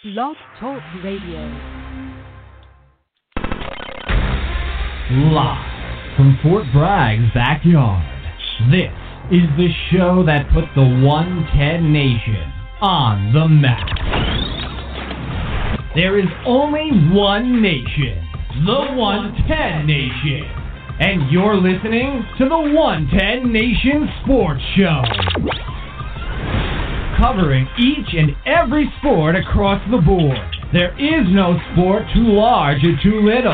Blog Talk Radio. Live from Fort Bragg's backyard, this is the show that put the 110 Nation on the map. There is only one nation, the 110 Nation, and you're listening to the 110 Nation Sports Show, covering each and every sport across the board. There is no sport too large or too little.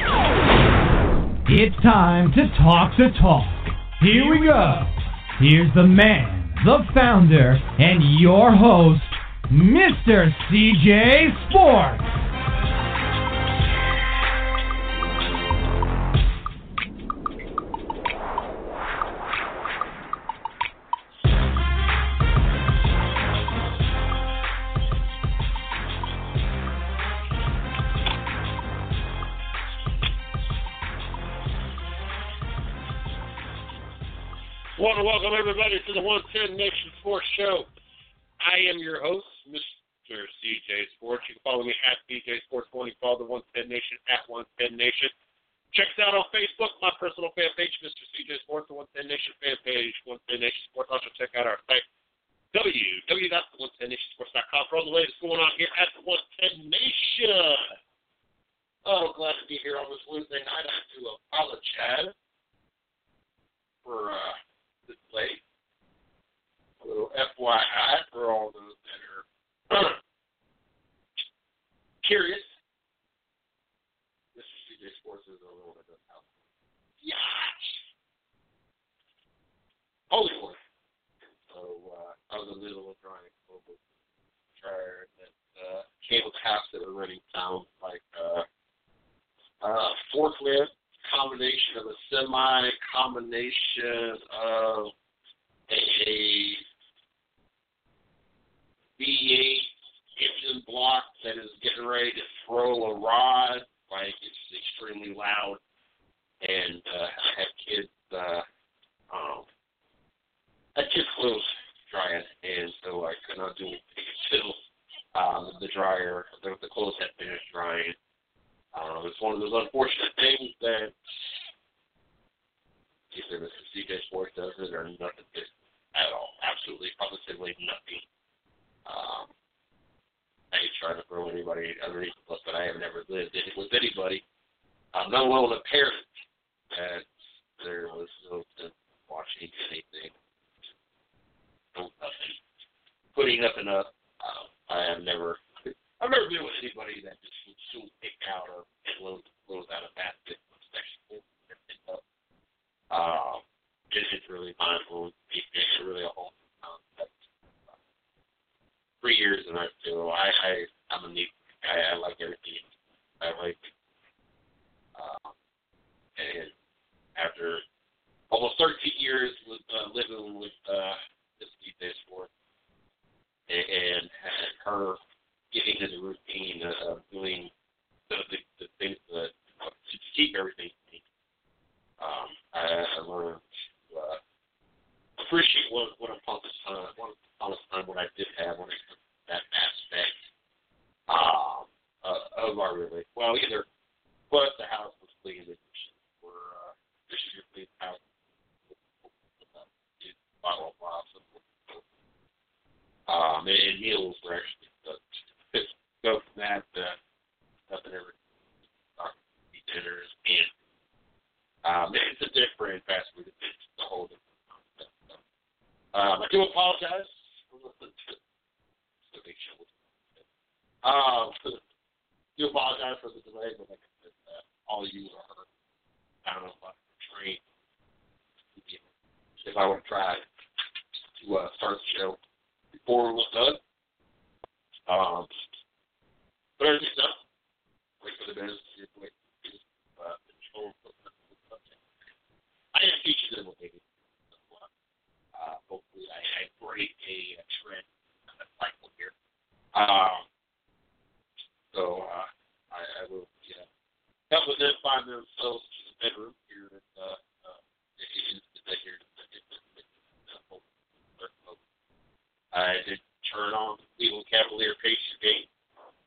It's time to talk the talk. Here we go. Here's the man, the founder, and your host, Mr. CJ Sports. Want to welcome everybody to the 110 Nation Sports Show. I am your host, Mr. CJ Sports. You can follow me at CJ Sports 1. You can follow the 110 Nation at 110 Nation. Check us out on Facebook, my personal fan page, Mr. CJ Sports, the 110 Nation fan page, 110 Nation Sports. Also check out our site, www.110nationsports.com for all the latest going on here at the 110 Nation. Oh, glad to be here on this Wednesday night. I have to apologize for this late. A little FYI for all those that are curious. Mr. CJ Sports is the only one that does house. Yash! Hollywood. So I was in the middle of trying a little dryer that came with house that were running sound like forklift. Combination of a semi, combination of a V8 engine block that is getting ready to throw a rod, like it's extremely loud, and I had kids clothes drying, and so I could not do it until the dryer, the clothes had finished drying. It's one of those unfortunate things that either Mr. CJ Sports does it or nothing at all. Absolutely, positively nothing. I ain't trying to throw anybody underneath the bus, but I have never lived with anybody, let alone a parent, that there was no sense watching anything. No nothing. Putting up and up. I've never been with anybody that just would soon pick out or loads out of basket section. It's really mindful. It's really a whole concept. 3 years, and I feel I'm a neat guy. I like everything. I like, and after almost 13 years with living with this DJ Sport and her getting into the routine of doing the things that to keep everything clean. I learned to appreciate what upon this time, what I did have when it comes to that aspect of our relationship. Well, but the house was clean, the dishes were clean, the house blah blah blah. And meals were actually go from that to nothing ever dinners and it's a different fast food. It's a whole different concept. I do apologize for the big show. Do apologize for the delay, but like I said, all of you are, I don't know if I'm trained. If I would have tried to start the show before it was done. But everything's done. Wait for the business. I have teachers in what they do. Hopefully I break a trend, a cycle here. So I will help with them find themselves in the bedroom here in I did turn on the Cleveland Cavalier Pacers game.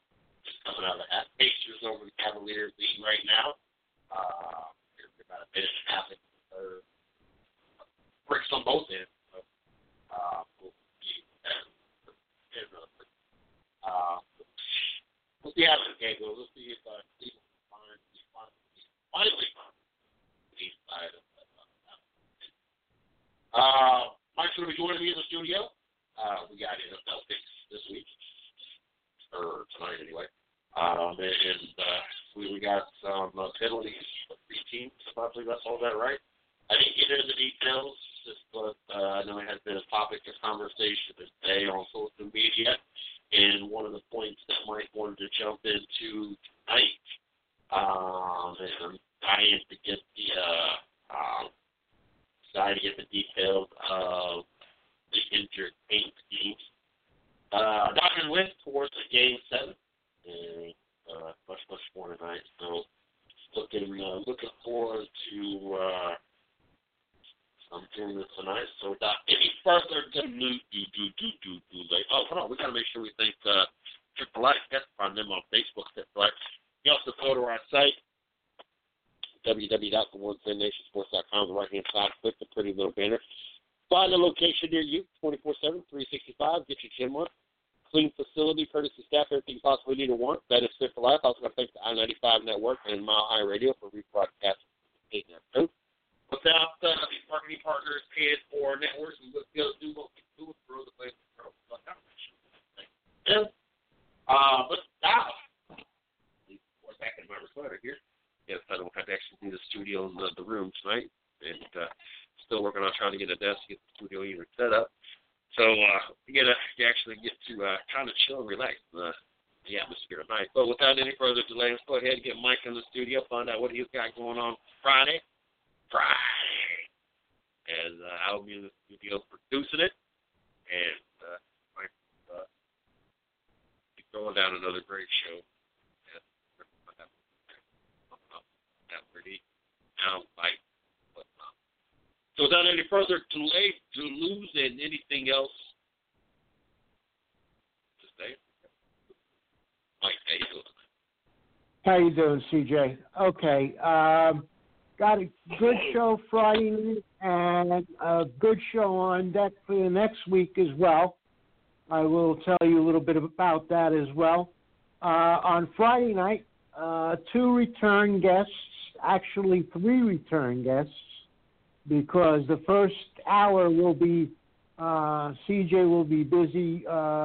we're leading right now. We're about a minute and a half into the third. Breaks on both ends. So, we'll see how this game goes. We'll see if Cleveland finally the side of Mike's going to be joining me in the studio. We got NFL picks this week, or tonight anyway. We got some penalties for 3 teams. I believe that's all that right. I didn't get into the details, but I know it has been a topic of conversation today on social media. And one of the points that Mike wanted to jump into tonight, and I'm dying to get the details of the injured paint teams. Dr. Wentz towards the Game 7, and much more tonight. So looking forward to doing this tonight. So without any further ado, oh, hold on, we gotta make sure we thank Chick-fil-A. That's find them on Facebook. Chick-fil-A. You also go to our site, www.theonethennationsports.com. On the right hand side, click the pretty little banner. Find a location near you, 24/7, 365. Get your gym on. Clean facility, courtesy staff, everything you possibly need or want. That is Fit for Life. Also, want to thank the I-95 Network and Mile High Radio for rebroadcasting the episode. Without these marketing partners and or networks, we would be able to do what we do and grow the place. But now, we're back in my recliner here. Yes, I don't have to actually do the studio in the room tonight. And still working on trying to get a desk, get the studio even set up. So you actually get to kind of chill and relax the atmosphere tonight. But without any further delay, let's go ahead and get Mike in the studio, find out what he's got going on Friday. And I'll be in the studio producing it. And Mike be throwing down another great show. So without any further delay, to lose and anything else, just say, Mike, how you doing? How you doing, CJ? Okay, got a good show Friday night and a good show on deck for the next week as well. I will tell you a little bit about that as well. On Friday night, 2 return guests, actually 3 return guests, because the first hour will be, CJ will be busy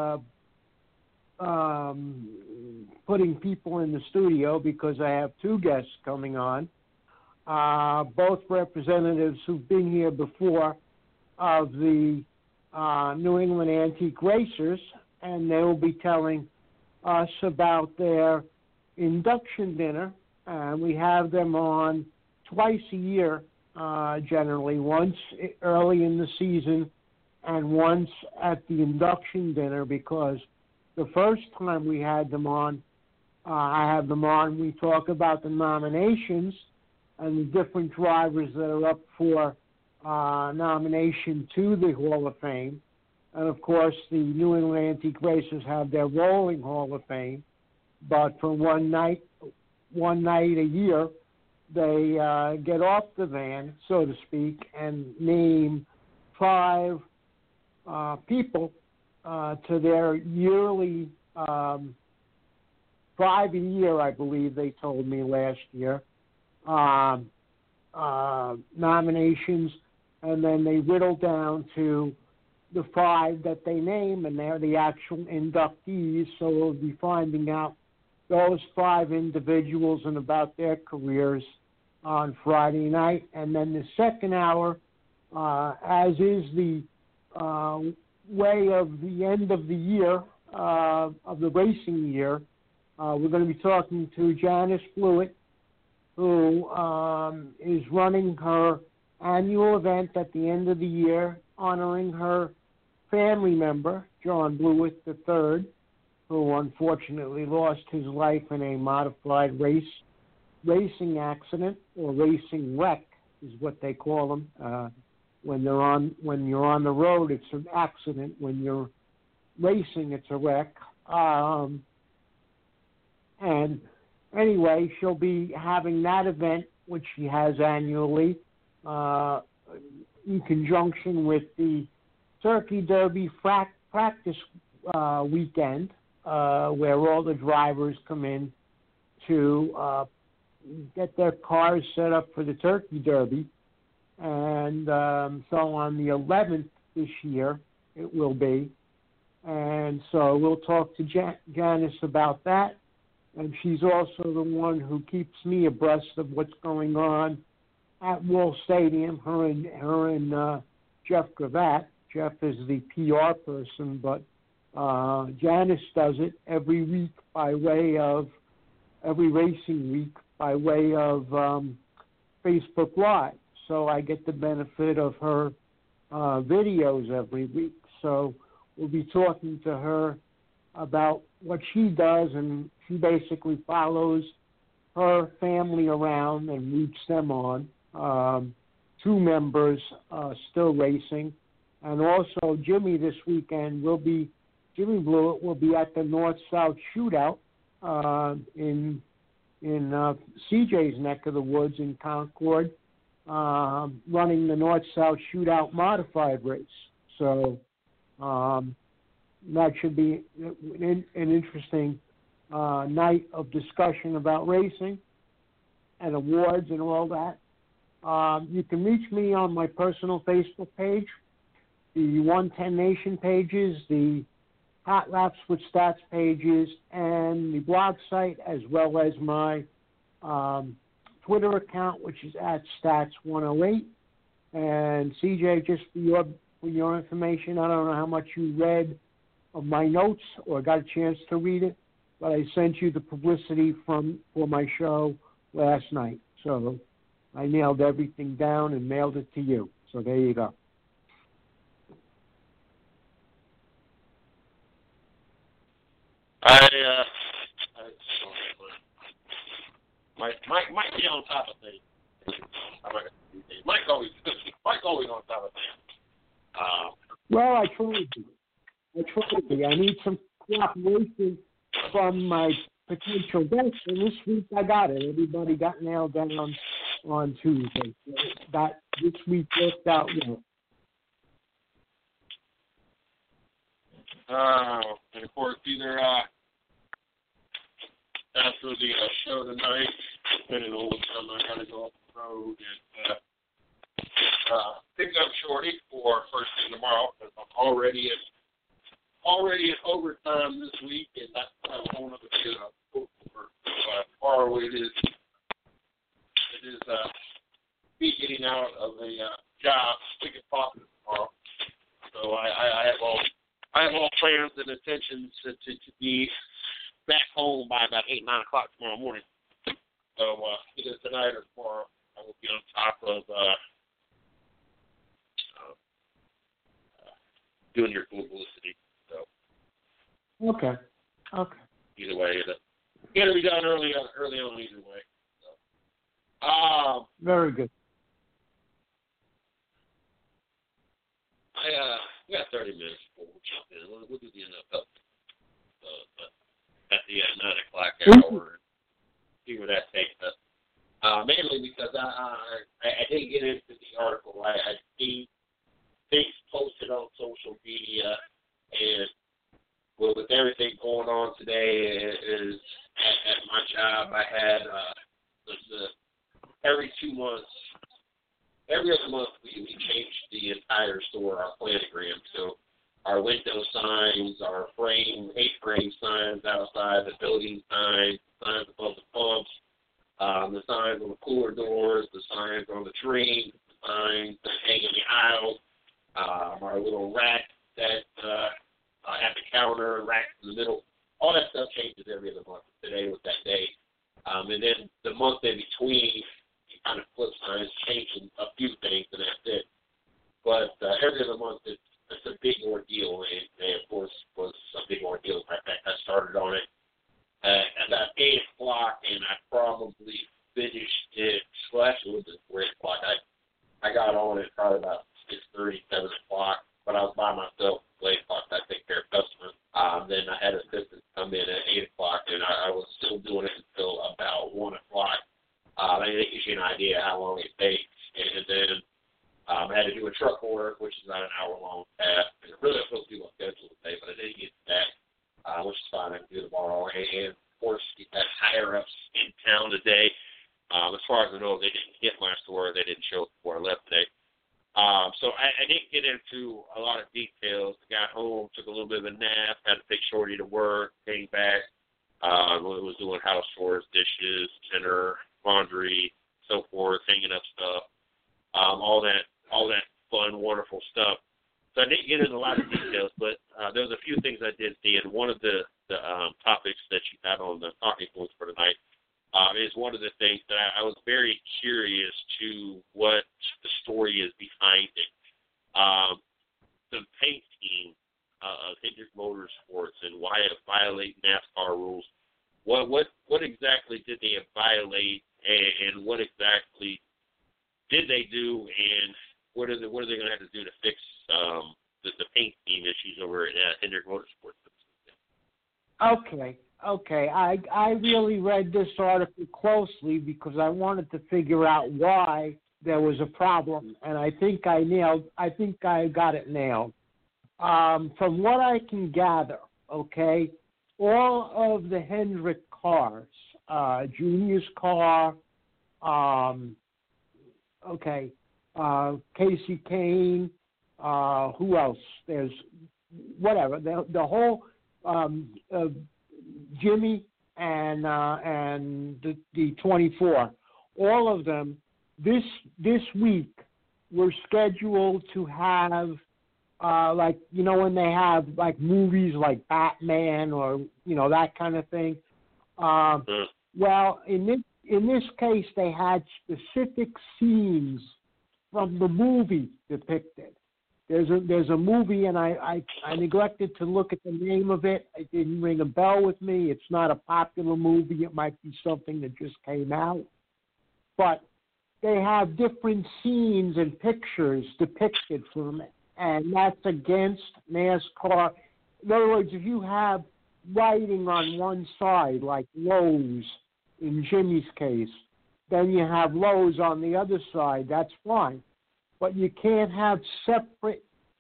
putting people in the studio because I have 2 guests coming on, both representatives who've been here before of the New England Antique Racers, and they will be telling us about their induction dinner. We have them on twice a year, generally, once early in the season and once at the induction dinner, because the first time we had them on, I have them on, we talk about the nominations and the different drivers that are up for nomination to the Hall of Fame. And, of course, the New England Antique Racers have their rolling Hall of Fame. But for one night a year, they get off the van, so to speak, and name 5 people to their yearly 5 a year, I believe they told me last year, nominations, and then they whittle down to the 5 that they name, and they're the actual inductees, so we'll be finding out those 5 individuals and about their careers on Friday night. And then the second hour, as is the way of the end of the year, of the racing year, we're going to be talking to Janice Blewett, who is running her annual event at the end of the year, honoring her family member, John Blewett III, who unfortunately lost his life in a modified racing accident, or racing wreck is what they call them. When you're on the road, it's an accident. When you're racing, it's a wreck. And anyway, she'll be having that event, which she has annually, in conjunction with the Turkey Derby practice weekend, where all the drivers come in to get their cars set up for the Turkey Derby. And so on the 11th this year, it will be. And so we'll talk to Janice about that. And she's also the one who keeps me abreast of what's going on at Wall Stadium, her and Jeff Gravatt. Jeff is the PR person, but Janice does it every racing week by way of Facebook Live. So I get the benefit of her videos every week. So we'll be talking to her about what she does, and she basically follows her family around and roots them on. 2 members still racing. And also Jimmy this weekend Jimmy Blewett will be at the North-South Shootout in CJ's neck of the woods in Concord, running the North-South Shootout modified race. So that should be an interesting night of discussion about racing and awards and all that. You can reach me on my personal Facebook page, the 110 Nation pages, the Hot Laps with Stats pages, and the blog site, as well as my Twitter account, which is at Stats108. And CJ, just for your information, I don't know how much you read of my notes or got a chance to read it, but I sent you the publicity for my show last night. So I nailed everything down and mailed it to you. So there you go. Mike be on top of things. Mike always on top of things. Well, I try to be. I need some cooperation from my potential guests, and this week I got it. Everybody got nailed down on Tuesday. So this week worked out well. And of course, either after the show tonight, depending on what time I gotta go off the road, and pick up Shorty for first thing tomorrow, because I'm already in overtime this week, and that's a whole other bit of work. Tomorrow it is me getting out of a job, quick as possible tomorrow. So I have all plans and intentions to be back home by about 8, 9 o'clock tomorrow morning. So either tonight or tomorrow, I will be on top of doing your publicity. So okay. Either way, it'll be done early on either way. So, very good. We got 30 minutes before we jump in. We'll do the NFL at the 9 o'clock hour and see where that takes us. Mainly because I didn't get into the article. I see things posted on social media, and with everything going on today is at my job, I had every 2 months. Every other month, we change the entire store, our planogram. So our window signs, our A-frame signs outside, the building signs above the pumps, the signs on the cooler doors, the signs on the train, the signs that hang in the aisles, our little rack that at the counter, racks in the middle. All that stuff changes every other month. Today was that day. And then the month in between, kind of flip signs, changing a few things, and that's it. But every other month, it's a big ordeal, and of course, was a big ordeal. In fact, I started on it at about 8 o'clock, and I probably finished it, actually, it was at 4 o'clock. I got on it probably about 6:30, 7 o'clock, but I was by myself at 8 o'clock. I take care of customers. Then I had assistants come in at 8 o'clock, and I was still doing it until about idea how long it takes. And then I had to do a truck order, which is about an hour-long task. And really, I was supposed to do my schedule today, but I didn't get that, which is fine. I can do it tomorrow. And, of course, you got higher-ups in town today. As far as I know, they didn't hit my store. They didn't show up before I left today. So I didn't get into a lot of details. I got home, took a little bit of a nap, had to take Shorty to work, came back, was doing house chores, dishes, dinner, laundry, so forth, hanging up stuff, all that fun, wonderful stuff. So I didn't get into a lot of details, but there was a few things I did see, and one of the topics that you had on the talking points for tonight is one of the things that I was very curious to what the story is behind it. The paint scheme of Hendrick Motorsports and why it violates NASCAR rules. What exactly did they violate, and what exactly did they do, and what are they going to have to do to fix the paint scheme issues over at Hendrick Motorsports? Okay. I really read this article closely because I wanted to figure out why there was a problem, and I think I got it nailed. From what I can gather, okay, all of the Hendrick cars, Junior's car, Casey Kane, who else? There's whatever. The whole Jimmy and the 24, all of them this week were scheduled to have when they have like movies like Batman or that kind of thing. Well, in this case, they had specific scenes from the movie depicted. There's a movie, and I neglected to look at the name of it. It didn't ring a bell with me. It's not a popular movie. It might be something that just came out. But they have different scenes and pictures depicted from it, and that's against NASCAR. In other words, if you have writing on one side, like Lowe's in Jimmy's case, then you have Lowe's on the other side, that's fine. But you can't have separate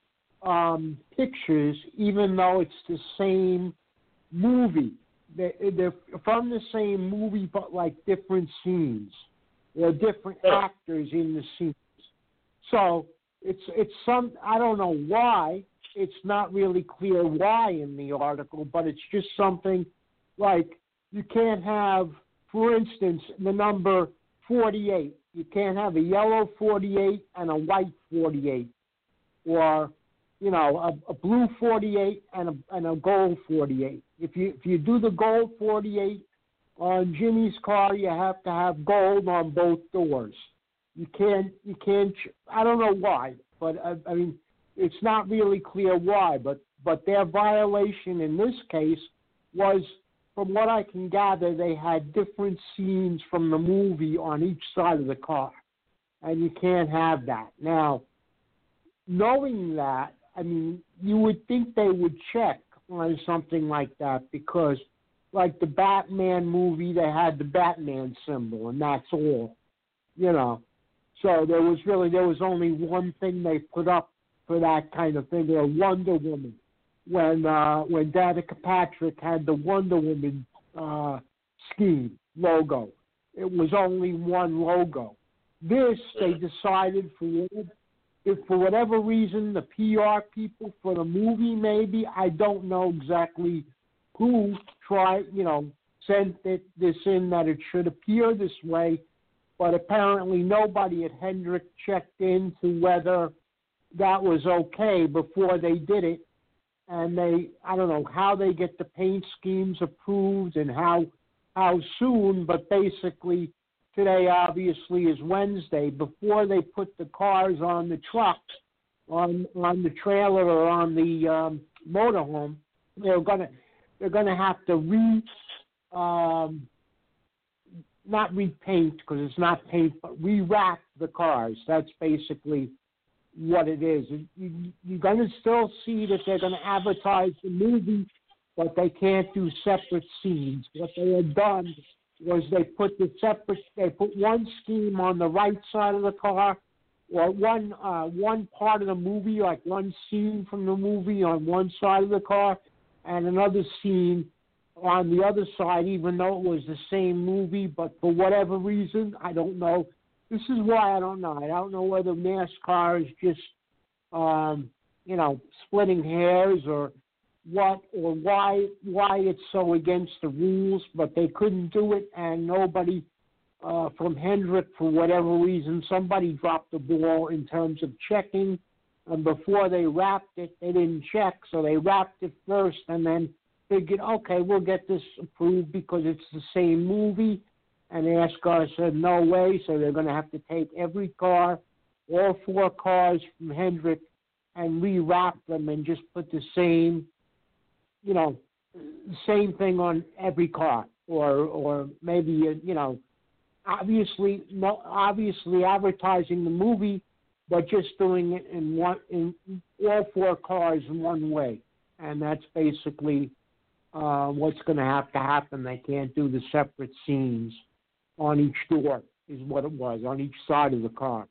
pictures, even though it's the same movie. They're from the same movie, but like different scenes. There are different actors in the scenes. So it's some, I don't know why. It's not really clear why in the article, but it's just something like you can't have, for instance, the number 48. You can't have a yellow 48 and a white 48, or a blue 48 and a gold 48. If you do the gold 48 on Jimmy's car, you have to have gold on both doors. You can't. I don't know why, but I mean, it's not really clear why. But their violation in this case was, from what I can gather, they had different scenes from the movie on each side of the car, and you can't have that. Now, knowing that, I mean, you would think they would check on something like that because, like the Batman movie, they had the Batman symbol, and that's all, So there was only one thing they put up for that kind of thing, or Wonder Woman. When Danica Patrick had the Wonder Woman scheme logo, it was only one logo. This, they decided for whatever reason, the PR people for the movie, maybe, I don't know exactly who sent this in that it should appear this way, but apparently nobody at Hendrick checked into whether that was okay before they did it. And I don't know how they get the paint schemes approved and how soon, but basically today obviously is Wednesday. Before they put the cars on the truck, on the trailer or on the motorhome, they're gonna have to not repaint because it's not paint, but rewrap the cars. That's basically what it is. You're going to still see that they're going to advertise the movie, but they can't do separate scenes. What they have done was they put one scheme on the right side of the car, or one part of the movie, like one scene from the movie on one side of the car, and another scene on the other side, even though it was the same movie, but for whatever reason, I don't know. This is why I don't know. I don't know whether NASCAR is just, splitting hairs or what, or why it's so against the rules, but they couldn't do it, and nobody from Hendrick, for whatever reason, somebody dropped the ball in terms of checking, and before they wrapped it, they didn't check, so they wrapped it first and then figured, okay, we'll get this approved because it's the same movie, and NASCAR said no way, so they're going to have to take every car, all 4 cars from Hendrick, and rewrap them and just put the same, same thing on every car, or maybe, obviously advertising the movie, but just doing it in all 4 cars in one way, and that's basically what's going to have to happen. They can't do the separate scenes on each door, is what it was, on each side of the car.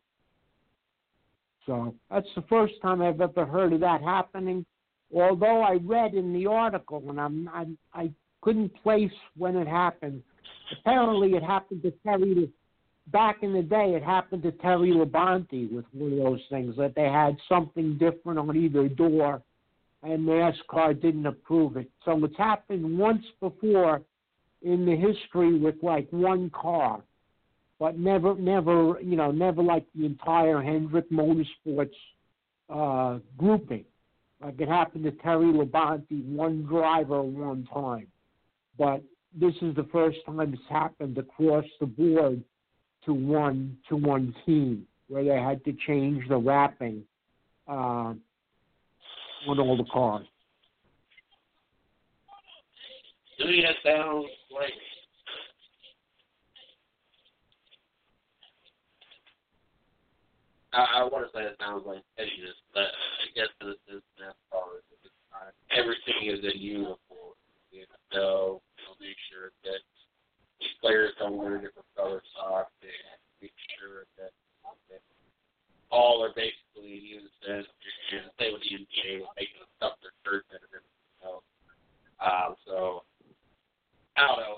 So that's the first time I've ever heard of that happening. Although I read in the article, and I couldn't place when it happened. Apparently, it happened to back in the day. It happened to Terry Labonte with one of those things, that they had something different on either door, and NASCAR didn't approve it. So it's happened once before in the history with like one car, but never like the entire Hendrick Motorsports grouping. Like it happened to Terry Labonte, one driver, one time. But this is the first time it's happened across the board to one team, where they had to change the wrapping on all the cars. To me, that sounds like I want to say it sounds like pettiness, but I guess this is NASCAR. Everything is in uniform. So they'll make sure that these players don't wear different color socks, and make sure that all are basically in unison. And say with the NBA, making them stuff their shirts and everything else. So I don't know.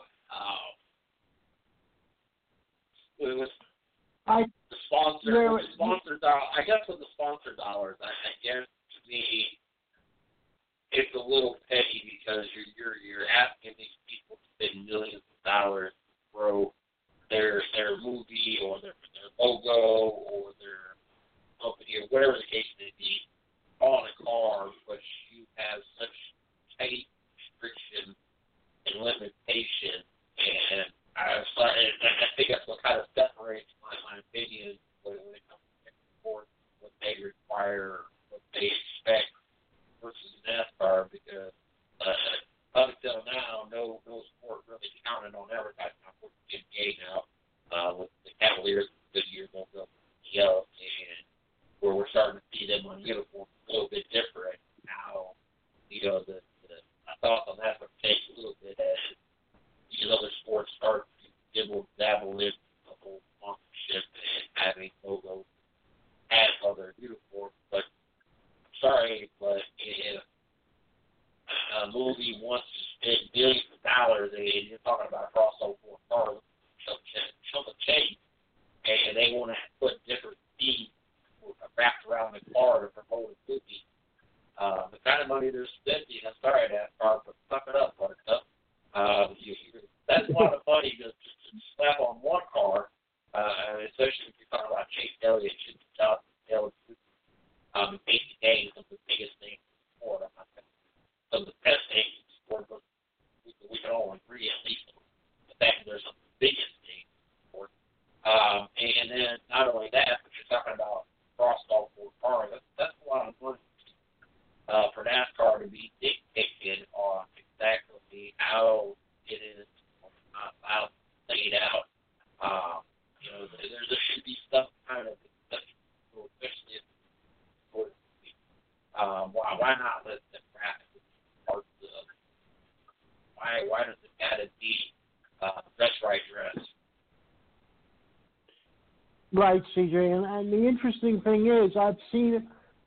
The sponsor dollars. I guess with the sponsor dollars, I guess to me, it's a little petty because you're asking these people to spend millions of dollars to throw their movie or their logo or their company or whatever the case may be on a car, but you have such tight restriction and limitation, and I think that's what kind of separates my opinion when it comes to sports, what they require, what they expect versus NASCAR, because up until now, no sport really counted on advertising. Unfortunately, NBA now with the Cavaliers, Goodyear, both of them, and where we're starting to see them on uniforms a little bit different now. The thoughts on that would take a little bit as these other sports start to dabble in the whole sponsorship and having logos as other uniforms. But sorry, but if a movie wants to spend millions of dollars, and you're talking about a crossover car, show the change, and they want to put different themes wrapped around the car to promote a movie. The kind of money they're spending, I'm sorry, NASCAR, but suck it up, Buttercup. That's a lot of money to slap on one car, especially if you're talking about Chase Elliott, Casey Day, some of the biggest things in sport. Some of the best things in sport, but we can all agree at least the fact that there's some of the biggest things in sport. And then not only that, but you're talking about crossover cars. That's a lot of money for NASCAR to be dictated on exactly how it is laid out. There should be stuff kind of, especially if why not let them graphic parts of why does it got to be right dress. Right, CJ. And the interesting thing is, I've seen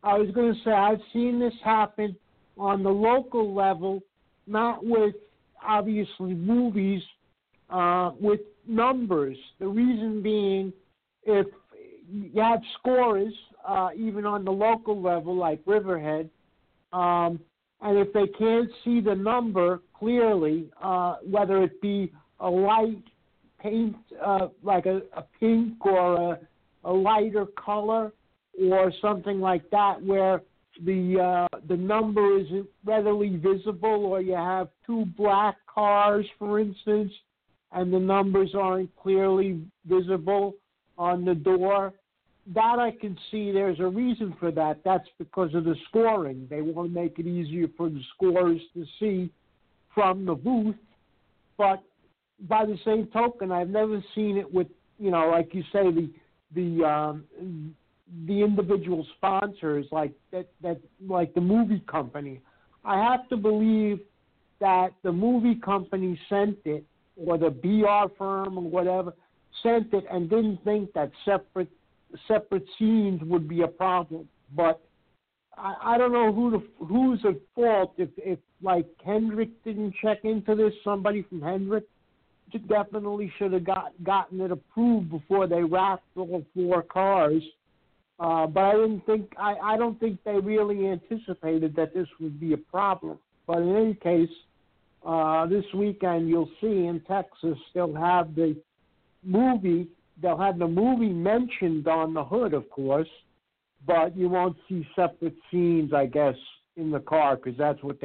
this happen on the local level, not with, obviously, movies, with numbers. The reason being, if you have scorers, even on the local level, like Riverhead, and if they can't see the number clearly, whether it be a light paint, like a pink or a lighter color or something like that, where the number isn't readily visible, or you have two black cars, for instance, and the numbers aren't clearly visible on the door, that I can see there's a reason for that. That's because of the scoring. They want to make it easier for the scorers to see from the booth. But by the same token, I've never seen it with, like you say, the individual sponsors like that, like the movie company. I have to believe that the movie company sent it, or the BR firm or whatever sent it, and didn't think that separate scenes would be a problem. But I don't know who's at fault. If like Hendrick didn't check into this, somebody from Hendrick definitely should have gotten it approved before they wrapped all four cars. But I don't think they really anticipated that this would be a problem. But in any case, this weekend you'll see in Texas they'll have the movie. They'll have the movie mentioned on the hood, of course, but you won't see separate scenes, I guess, in the car, because that's what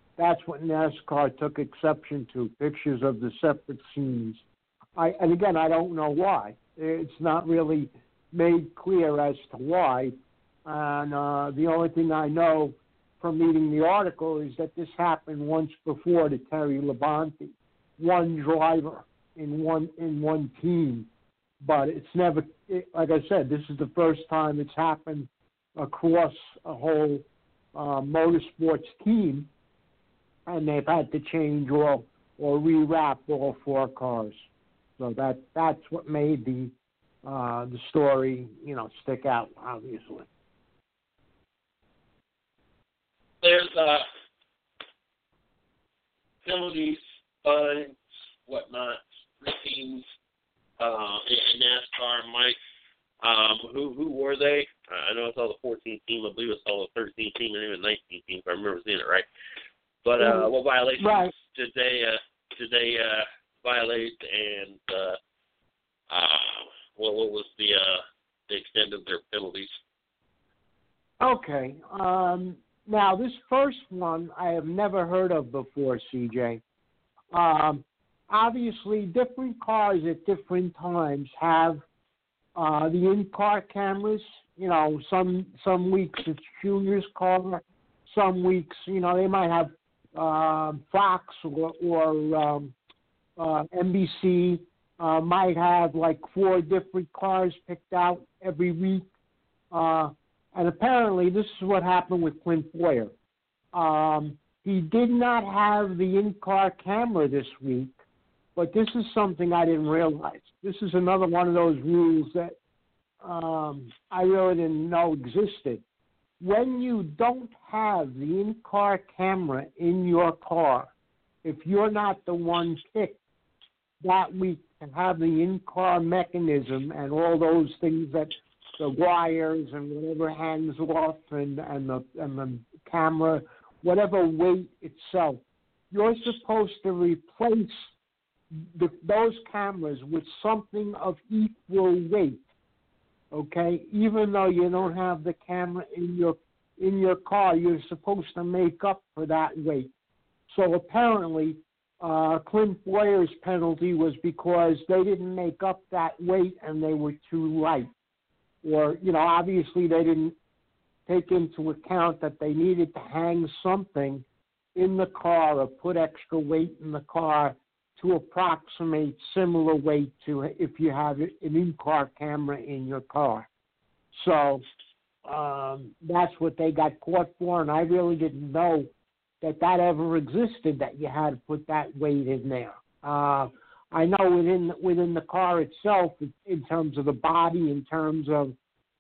NASCAR took exception to, pictures of the separate scenes. And again, I don't know why. It's not really made clear as to why. And the only thing I know from reading the article is that this happened once before to Terry Labonte, one driver in one team. But it's never, like I said, this is the first time it's happened across a whole motorsports team, and they've had to change or rewrap all four cars. So that's what made the story, stick out, obviously. There's penalties, fines, whatnot, routines in NASCAR. Mike, who were they? I know it's all the 14 team. I believe it's all the 13 team and even 19 team, if I remember seeing it right. But what violations did they violate, and what was the extent of their penalties? Okay. Now, this first one I have never heard of before, CJ. Obviously, different cars at different times have the in-car cameras. Some weeks it's Junior's car. Some weeks, they might have Fox or NBC might have like 4 different cars picked out every week. And apparently this is what happened with Clint Boyer. He did not have the in-car camera this week, but this is something I didn't realize. This is another one of those rules that I really didn't know existed. When you don't have the in-car camera in your car, if you're not the one picked that week to have the in-car mechanism and all those things, that the wires and whatever hangs off and the camera, whatever weight itself, you're supposed to replace those cameras with something of equal weight. Okay, even though you don't have the camera in your car, you're supposed to make up for that weight. So apparently, Clint Boyer's penalty was because they didn't make up that weight and they were too light. Or, obviously they didn't take into account that they needed to hang something in the car or put extra weight in the car to approximate similar weight to if you have an in-car camera in your car. So that's what they got caught for, and I really didn't know that ever existed, that you had to put that weight in there. I know within the car itself, in terms of the body, in terms of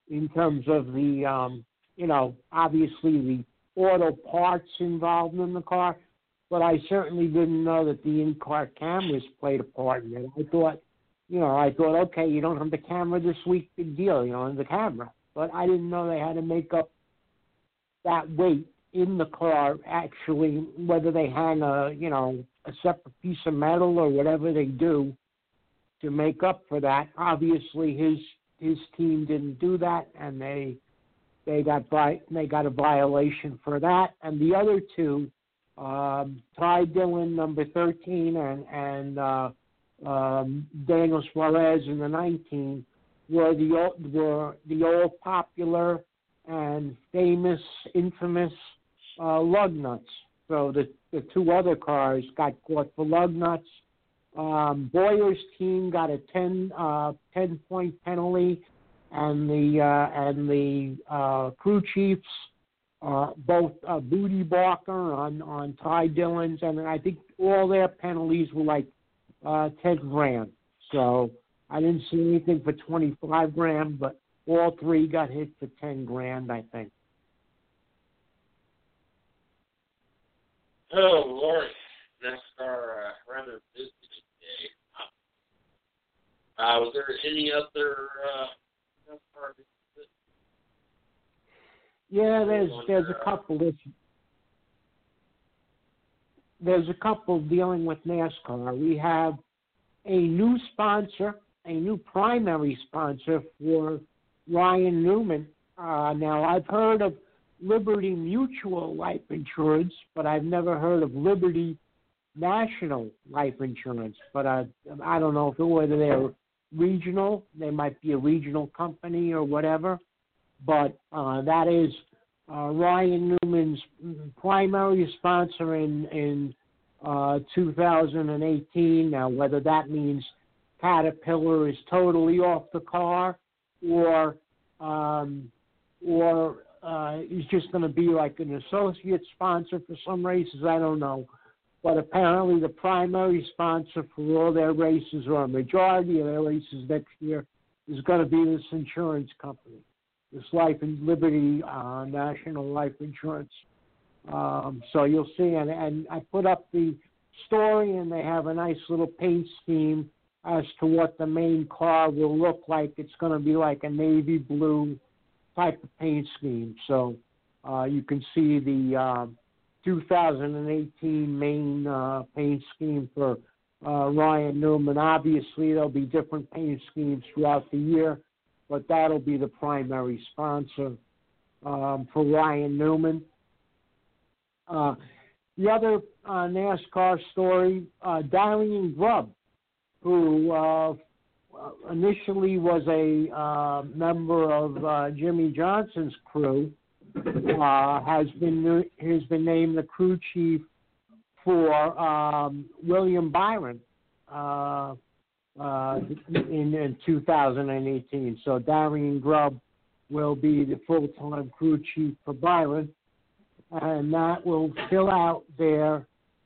the obviously the auto parts involved in the car, but I certainly didn't know that the in-car cameras played a part in it. I thought, okay, you don't have the camera this week, big deal, the camera. But I didn't know they had to make up that weight in the car, actually, whether they hang a separate piece of metal or whatever they do to make up for that. Obviously, his team didn't do that, and they got a violation for that. And the other two, Ty Dillon, number 13, and Daniel Suarez in the 19, were the old popular and famous, infamous lug nuts. So the two other cars got caught for lug nuts. Boyer's team got a 10-point penalty, and the crew chiefs, both Booty Barker on Ty Dillon's, and I think all their penalties were like $10,000. So I didn't see anything for $25,000, but all three got hit for $10,000, I think. Oh, Lord. NASCAR rather busy today. Was there any other NASCAR? Yeah, there's a couple. There's a couple dealing with NASCAR. We have a new sponsor, a new primary sponsor for Ryan Newman. Now, I've heard of Liberty Mutual Life Insurance, but I've never heard of Liberty National Life Insurance. But I don't know whether they're regional. They might be a regional company or whatever. But that is Ryan Newman's primary sponsor in 2018. Now, whether that means Caterpillar is totally off the car, or he's just going to be like an associate sponsor for some races, I don't know. But apparently the primary sponsor for all their races, or a majority of their races next year, is going to be this insurance company, this Life and Liberty National Life Insurance. So you'll see, and I put up the story, and they have a nice little paint scheme as to what the main car will look like. It's going to be like a navy blue type of paint scheme. So you can see the 2018 main paint scheme for Ryan Newman. Obviously, there'll be different paint schemes throughout the year, but that'll be the primary sponsor for Ryan Newman. The other NASCAR story, Darian Grubb, who initially was a member of Jimmy Johnson's crew, has been named the crew chief for William Byron in 2018. So Darian Grubb will be the full-time crew chief for Byron, and that will fill out their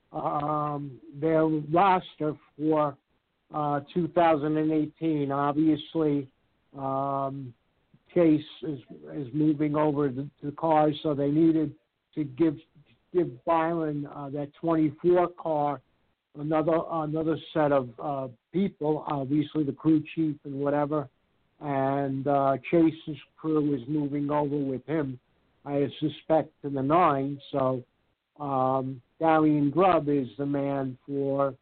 roster for 2018. Obviously, Chase is moving over to the cars, so they needed to give Byron that 24 car another set of people. Obviously, the crew chief and whatever, and Chase's crew is moving over with him, I suspect, to the 9. So Darian Grubb is the man for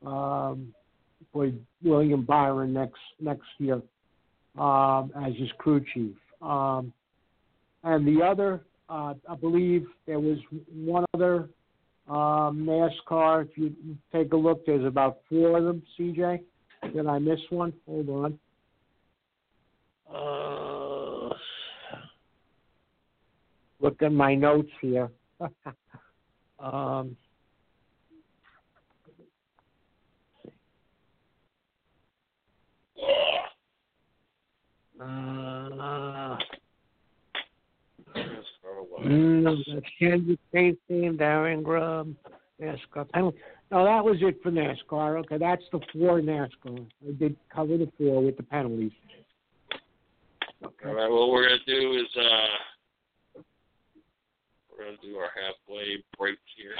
William Byron next year as his crew chief. And the other, I believe there was one other NASCAR. If you take a look, there's about 4 of them, CJ. Did I miss one? Hold on. Look at my notes here. That's Kansas State team, Darian Grubb, NASCAR penalty. No, that was it for NASCAR. Okay, that's the 4 NASCAR. I did cover the 4 with the penalties. Okay. All right, what we're going to do is we're going to do our halfway break here.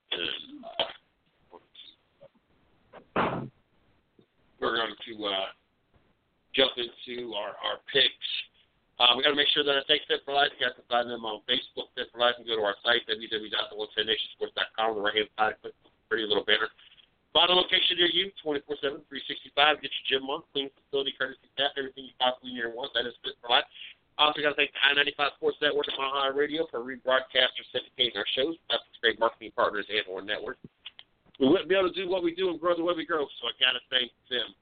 And we're going to jump into our picks. We got to make sure that I take Fit for Life. You have to find them on Facebook, Fit for Life, and go to our site, www.the110nationsports.com. On the right-hand side, click the pretty little banner. Find a location near you, 24/7, 365. Get your gym on, clean facility, courtesy staff, everything you possibly need or want. That is Fit for Life. Also, got to thank the I-95 Sports Network and Mile High Radio for rebroadcasting, syndicating our shows. That's great marketing partners and our network. We wouldn't be able to do what we do and grow the way we grow, so I got to thank them.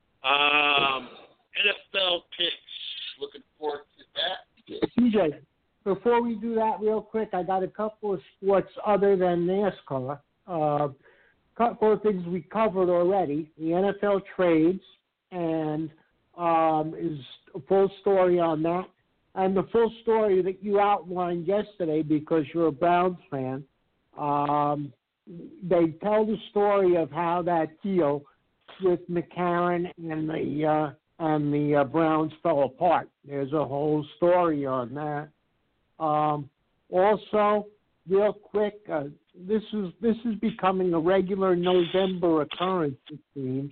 NFL picks. Looking forward to that. CJ, before we do that real quick, I got a couple of sports other than NASCAR. Couple of things we covered already. The NFL trades, and is a full story on that. And the full story that you outlined yesterday because you're a Browns fan. They tell the story of how that deal with McCarron and the Browns fell apart. There's a whole story on that. Also, real quick, this is becoming a regular November occurrence, it seems,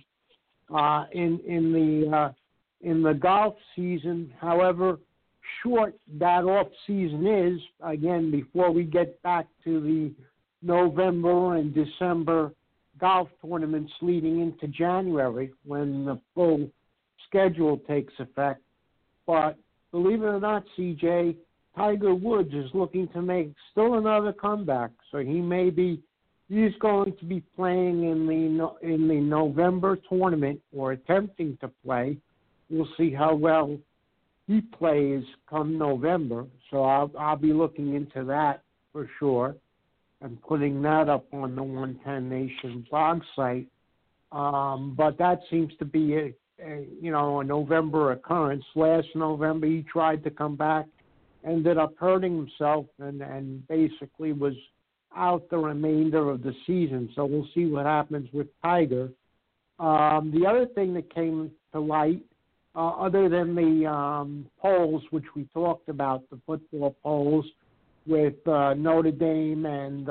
in the golf season. However short that off season is, again, before we get back to the November and December golf tournaments leading into January when the full schedule takes effect. But believe it or not, CJ, Tiger Woods is looking to make still another comeback. So he's going to be playing in the November tournament, or attempting to play. We'll see how well he plays come November. So I'll be looking into that for sure and putting that up on the 110 Nation blog site. But that seems to be a November occurrence. Last November, he tried to come back, ended up hurting himself, and basically was out the remainder of the season. So we'll see what happens with Tiger. The other thing that came to light, other than the polls, which we talked about, the football polls with Notre Dame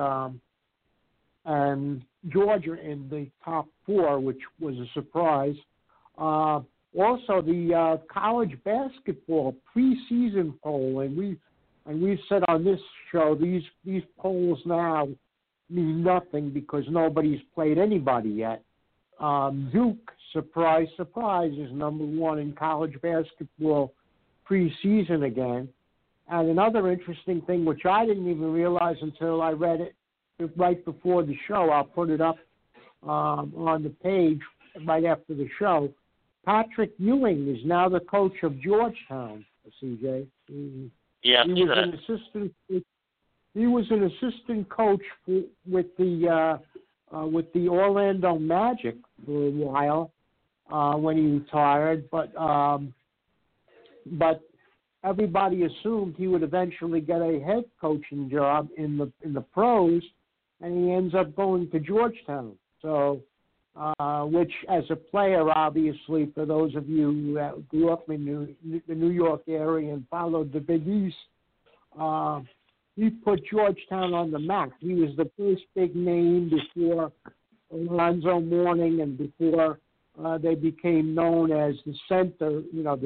and Georgia in the top 4, which was a surprise. Also, the college basketball preseason poll, and we've said on this show these polls now mean nothing because nobody's played anybody yet. Duke, surprise, surprise, is number 1 in college basketball preseason again. And another interesting thing, which I didn't even realize until I read it right before the show, I'll put it up on the page right after the show. Patrick Ewing is now the coach of Georgetown, CJ. He was an assistant coach with the Orlando Magic for a while when he retired, but everybody assumed he would eventually get a head coaching job in the pros, and he ends up going to Georgetown. So, which as a player, obviously, for those of you that grew up in the New York area and followed the Big East, he put Georgetown on the map. He was the first big name before Alonzo Mourning and before they became known as the center,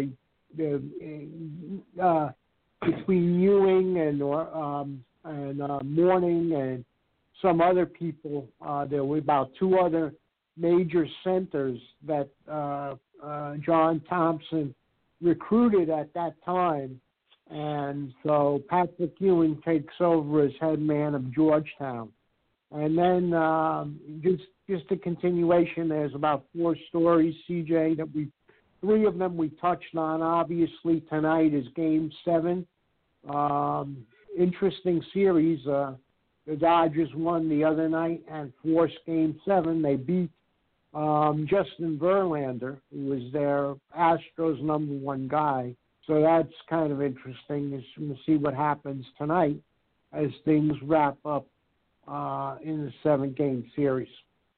between Ewing and Mourning and some other people. There were about 2 other major centers that John Thompson recruited at that time. And so Patrick Ewing takes over as head man of Georgetown. And then just a continuation, there's about 4 stories, CJ, that 3 of them we touched on. Obviously, tonight is Game 7. Interesting series. The Dodgers won the other night and forced Game 7. They beat Justin Verlander, who was their Astros number 1 guy. So that's kind of interesting. We'll see what happens tonight as things wrap up in the 7-game series.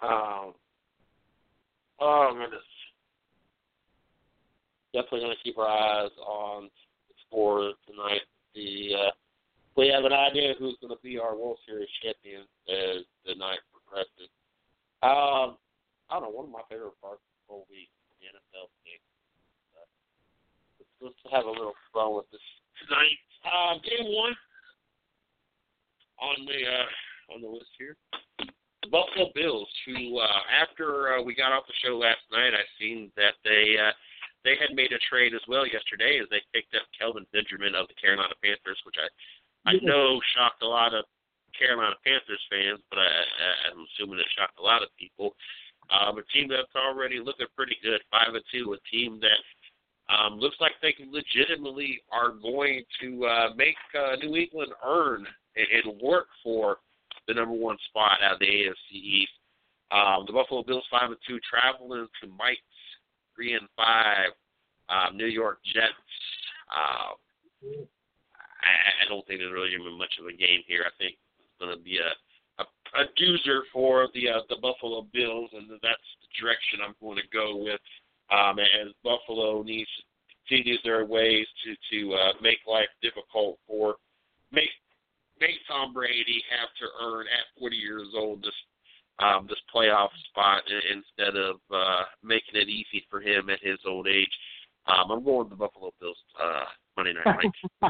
Oh, goodness. Definitely going to keep our eyes on the score tonight. We have an idea who's going to be our World Series champion as the night progresses. I don't know, one of my favorite parts of the whole week, the NFL game. Let's have a little fun with this tonight. Game one on the list here. The Buffalo Bills, who after we got off the show last night, I seen that they had made a trade as well yesterday as they picked up Kelvin Benjamin of the Carolina Panthers, which I know shocked a lot of Carolina Panthers fans, but I'm assuming it shocked a lot of people. A team that's already looking pretty good, 5-2, a team that looks like they legitimately are going to make New England earn and work for the number one spot out of the AFC East. The Buffalo Bills 5-2, traveling to Mike's 3-5, New York Jets. I don't think there's really going to be much of a game here. I think it's going to be a doozer for the Buffalo Bills, and that's the direction I'm going to go with. As Buffalo needs to continue their ways to make life difficult for make Tom Brady have to earn at 40 years old this playoff spot instead of making it easy for him at his old age. I'm going with the Buffalo Bills Monday Night Night.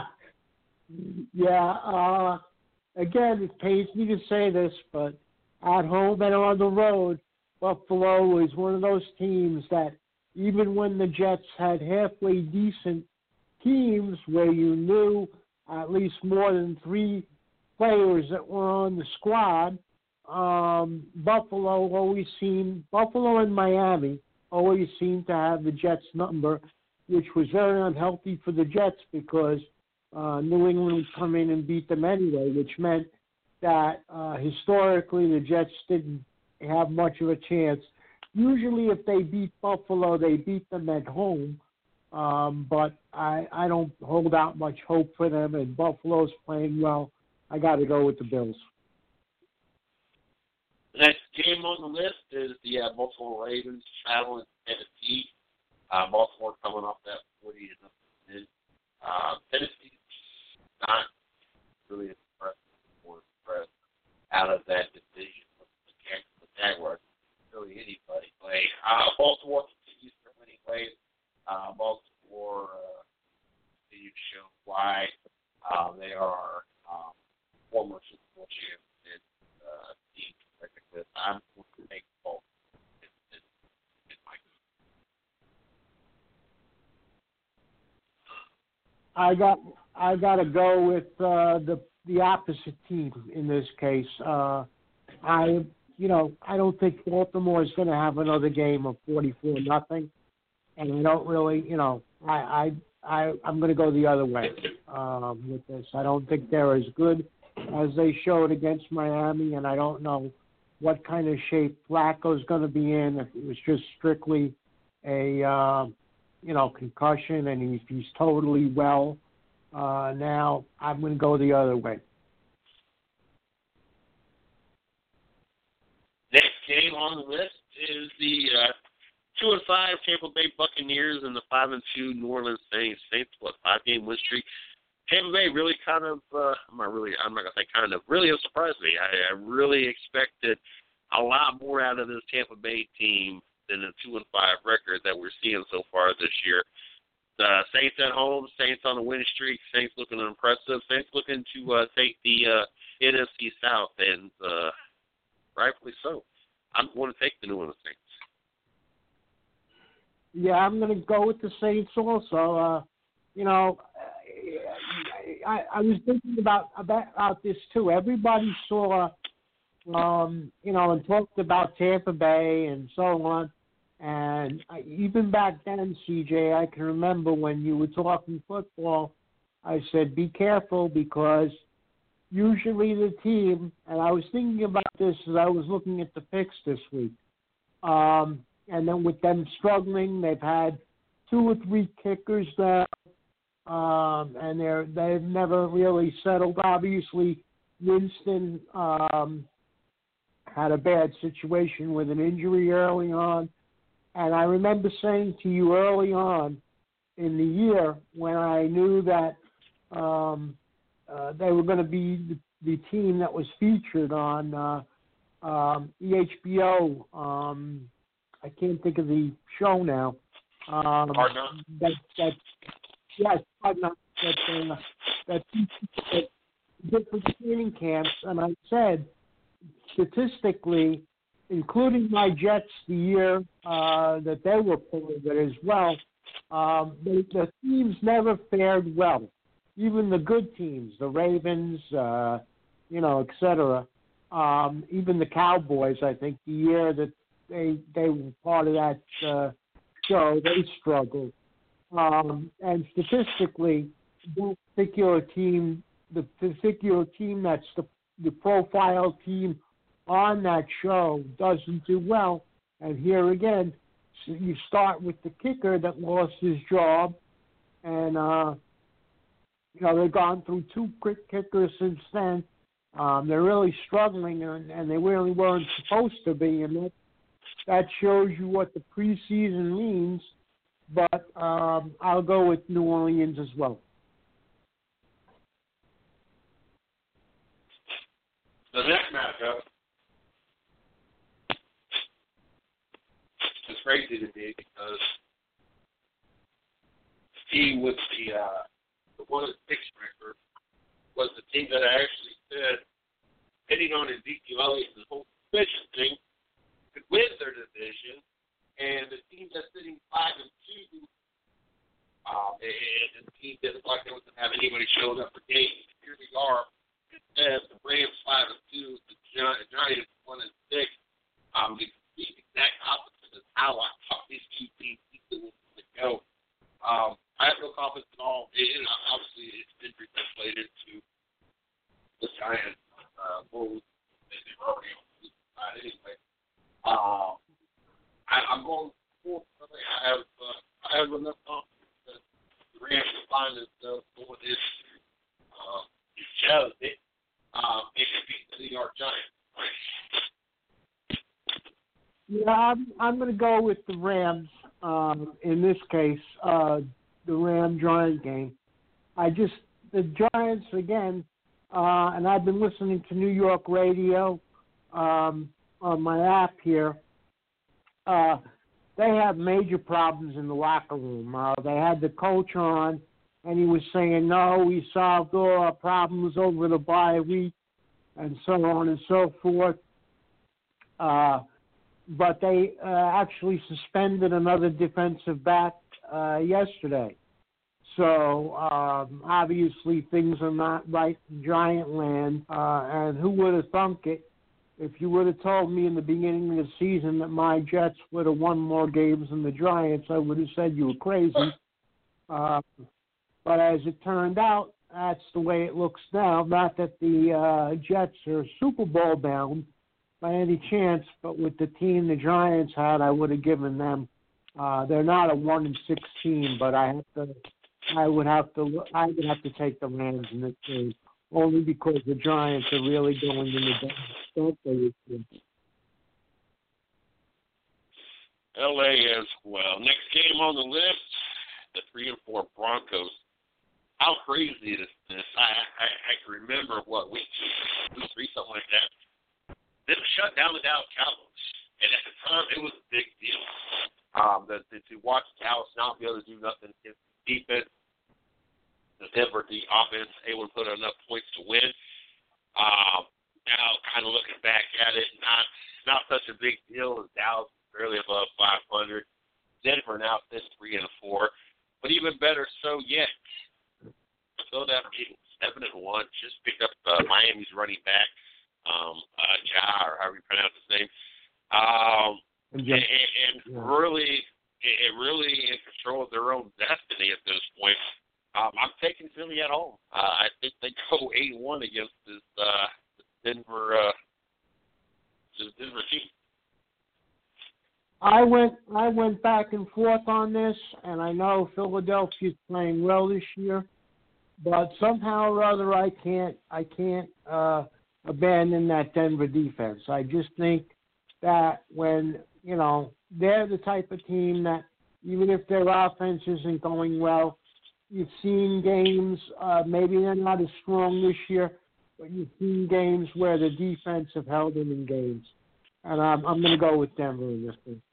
Yeah. Again, it pains me to say this, but at home and on the road, Buffalo is one of those teams that even when the Jets had halfway decent teams where you knew at least more than 3 players that were on the squad, Buffalo and Miami always seemed to have the Jets' number, which was very unhealthy for the Jets because New England would come in and beat them anyway, which meant that historically the Jets didn't have much of a chance. Usually if they beat Buffalo, they beat them at home, but I don't hold out much hope for them, and Buffalo's playing well. I got to go with the Bills. The next game on the list is the Baltimore Ravens traveling to Tennessee. Baltimore coming off that 40-0 win. Tennessee's not really impressed out of that division with the Jaguars. Really anybody play. Baltimore continues their winning ways. Baltimore continues to show why they are former Super Bowl champions team. I'm going to take Baltimore. I got to go with the opposite team in this case. I don't think Baltimore is going to have another game of 44-0, and I don't really, I'm going to go the other way with this. I don't think they're as good as they showed against Miami, and I don't know what kind of shape Flacco's going to be in. If it was just strictly a concussion, and if he's totally well now, I'm going to go the other way. Next game on the list is the 2-5 Tampa Bay Buccaneers and the 5-2 New Orleans Saints. Saints, 5-game win streak. Tampa Bay really kind of, I'm not going to say kind of, really has surprised me. I really expected a lot more out of this Tampa Bay team than the 2-5 record that we're seeing so far this year. The Saints at home, Saints on a winning streak, Saints looking impressive, Saints looking to take the NFC South, and rightfully so. I'm going to take the New Orleans Saints. Yeah, I'm going to go with the Saints also. I was thinking about this too. Everybody saw, and talked about Tampa Bay and so on. And even back then, CJ, I can remember when you were talking football, I said, be careful because usually the team, and I was thinking about this as I was looking at the picks this week, and then with them struggling, they've had 2 or 3 kickers now, and they've never really settled. Obviously, Winston had a bad situation with an injury early on. And I remember saying to you early on in the year when I knew that they were going to be the team that was featured on EHBO. I can't think of the show now. Yes, that different training camps, and I said, statistically, including my Jets the year that they were part of it as well, the teams never fared well. Even the good teams, the Ravens, et cetera. Even the Cowboys, I think, the year that they were part of that show, they struggled. And statistically, that particular team, the particular team that's the profile team on that show doesn't do well. And here again, so you start with the kicker that lost his job, and they've gone through two quick kickers since then. They're really struggling, and they really weren't supposed to be, and that shows you what the preseason means. But I'll go with New Orleans as well. The next matchup is crazy to me because the team with the 1-6 record was the team that I actually said, hitting on Ezekiel Elliott and the whole division thing, could win their division, and the team that's sitting 5-2, and the team that looked like they wasn't have anybody showing up for games. Here we are. The Rams 5-2, the Giants 1-6. The exact opposite of how I thought these two teams would go. I have no confidence at all. Obviously, it's been translated to the Giants. Bulls. They've already on the side anyway. I'm going for. I have enough confidence that the Rams will find themselves going into it. It could be the New York Giants. Yeah, I'm going to go with the Rams in this case, the Ram-Giant game. The Giants, again, and I've been listening to New York radio on my app here. They have major problems in the locker room. They had the coach on, and he was saying, no, we solved all our problems over the bye week, and so on and so forth. But they actually suspended another defensive back yesterday. So obviously things are not right in Giant land. And who would have thunk it? If you would have told me in the beginning of the season that my Jets would have won more games than the Giants, I would have said you were crazy. But as it turned out, that's the way it looks now. Not that the Jets are Super Bowl bound by any chance, but with the team the Giants had, I would have given them. They're not a 1-6 team, but I would have to take the Rams in this game, only because the Giants are really going in the don't they? LA as well. Next game on the list, the 3-4 Broncos. How crazy is this? I can remember week 3, something like that. They shut down the Dallas Cowboys, and at the time it was a big deal. To watch Dallas not be able to do nothing against the defense, the offense able to put enough points to win. Now, kind of looking back at it, not such a big deal as Dallas is barely above 500. Denver now sits 3-4, but even better so yet. Philadelphia 7-1, just picked up Miami's running back, Ja, or however you pronounce his name, and really in control of their own destiny at this point. I'm taking Philly at home. I think they go 8-1 against this Denver team. I went back and forth on this, and I know Philadelphia's playing well this year, but somehow or other I can't abandon that Denver defense. I just think that when, they're the type of team that even if their offense isn't going well, you've seen games, maybe they're not as strong this year, but you've seen games where the defense have held them in games. And I'm going to go with Denver in this game.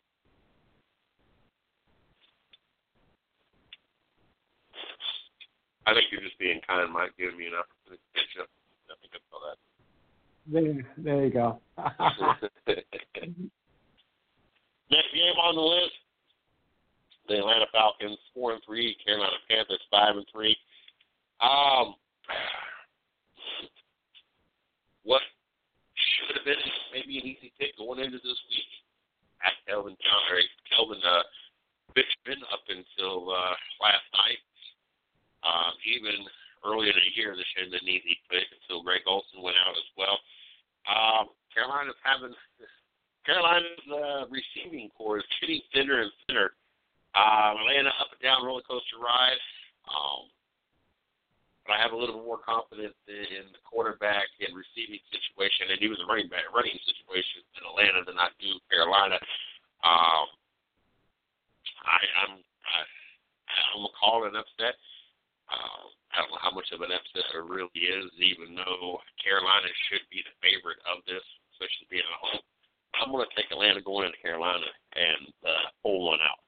I think you're just being kind, Mike, giving me an opportunity to catch up. I think I saw that. There you go. Next game on the list, the Atlanta Falcons 4-3, Carolina Panthers 5-3. What should have been maybe an easy pick going into this week at Kelvin Benjamin up until last night. Even earlier in the year, this should have been an easy pick until Greg Olsen went out as well. Carolina's receiving core is getting thinner and thinner. Atlanta up and down roller coaster ride. But I have a little more confidence in the quarterback and receiving situation, and even the running situation in Atlanta than I do Carolina. I'm gonna call it an upset. I don't know how much of an upset it really is, even though Carolina should be the favorite of this, especially being at home. I'm going to take Atlanta going into Carolina and pull one out.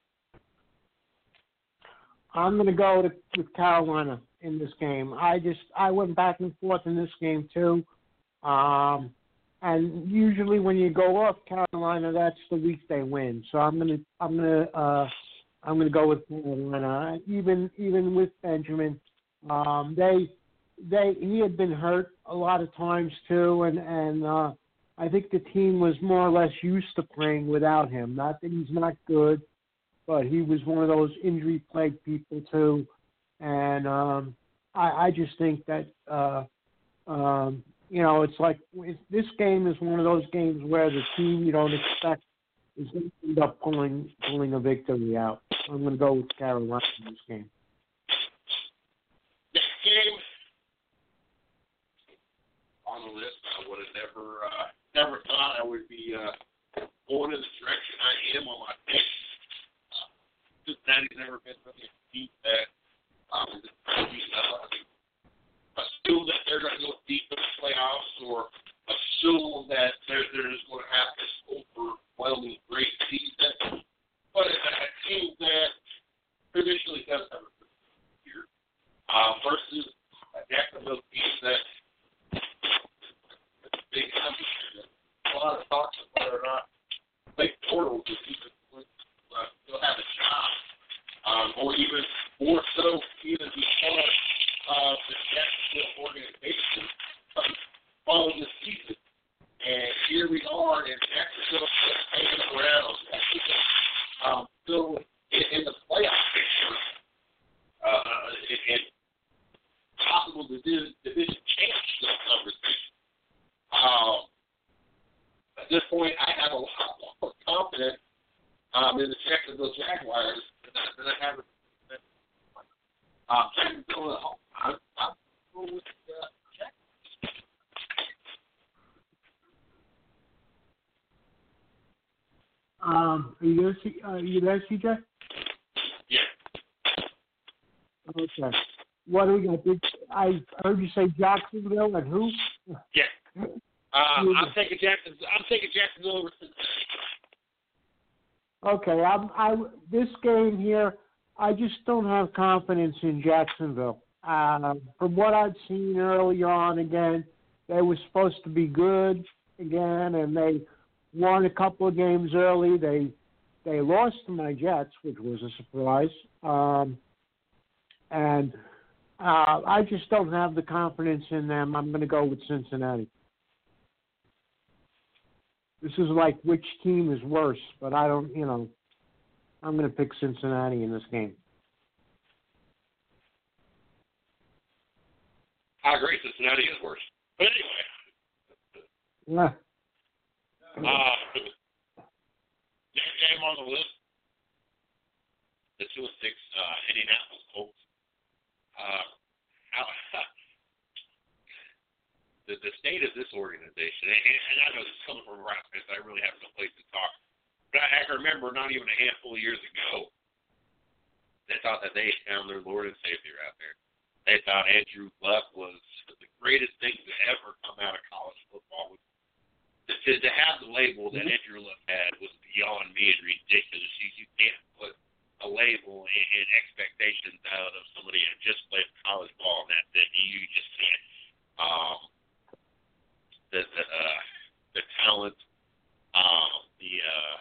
I'm going to go with Carolina in this game. I went back and forth in this game too, and usually when you go off Carolina, that's the week they win. So I'm going to go with Carolina, even with Benjamin. He had been hurt a lot of times too, and I think the team was more or less used to playing without him. Not that he's not good, but he was one of those injury-plagued people too. And I just think that it's like this game is one of those games where the team you don't expect is going to end up pulling a victory out. I'm going to go with Carolina in this game. Next game on the list, I would have never thought I would be going in the direction I am on my pick. Cincinnati's never been really a team that assume that they're going to go deep in the playoffs or assume that they're just going to have this overwhelming great season. But it's a team that traditionally does have a good year versus a Jacksonville team that big competition. A lot of talks about whether or not Blake Bortles will still have a job, or even more so, even because of the Jacksonville organization following the season. And here we are in Jacksonville, hanging around, still in the playoff picture, and possible division championship conversation. At this point, I have a lot more confidence in the Jacksonville Jaguars than I have in Jacksonville at home. I'm going with Are you there, CJ? Yeah. Okay. What do we got? I heard you say Jacksonville and who? Yeah. I'm taking Jacksonville over Cincinnati. Okay. This game here, I just don't have confidence in Jacksonville. From what I've seen early on, again, they were supposed to be good again, and they won a couple of games early. They lost to my Jets, which was a surprise. And I just don't have the confidence in them. I'm going to go with Cincinnati. This is like which team is worse, but I don't, I'm going to pick Cincinnati in this game. I agree, Cincinnati is worse. But anyway. Yeah. Next game on the list, the 2-6 Indianapolis Colts. The state of this organization remember not even a handful of years ago, they thought that they found their Lord and Savior out there. They thought Andrew Luck was the greatest thing to ever come out of college football. To have the label that Andrew Luck had was beyond me and ridiculous. You can't put a label and expectations out of somebody that just played college ball, and that's it. You just can't. The talent, the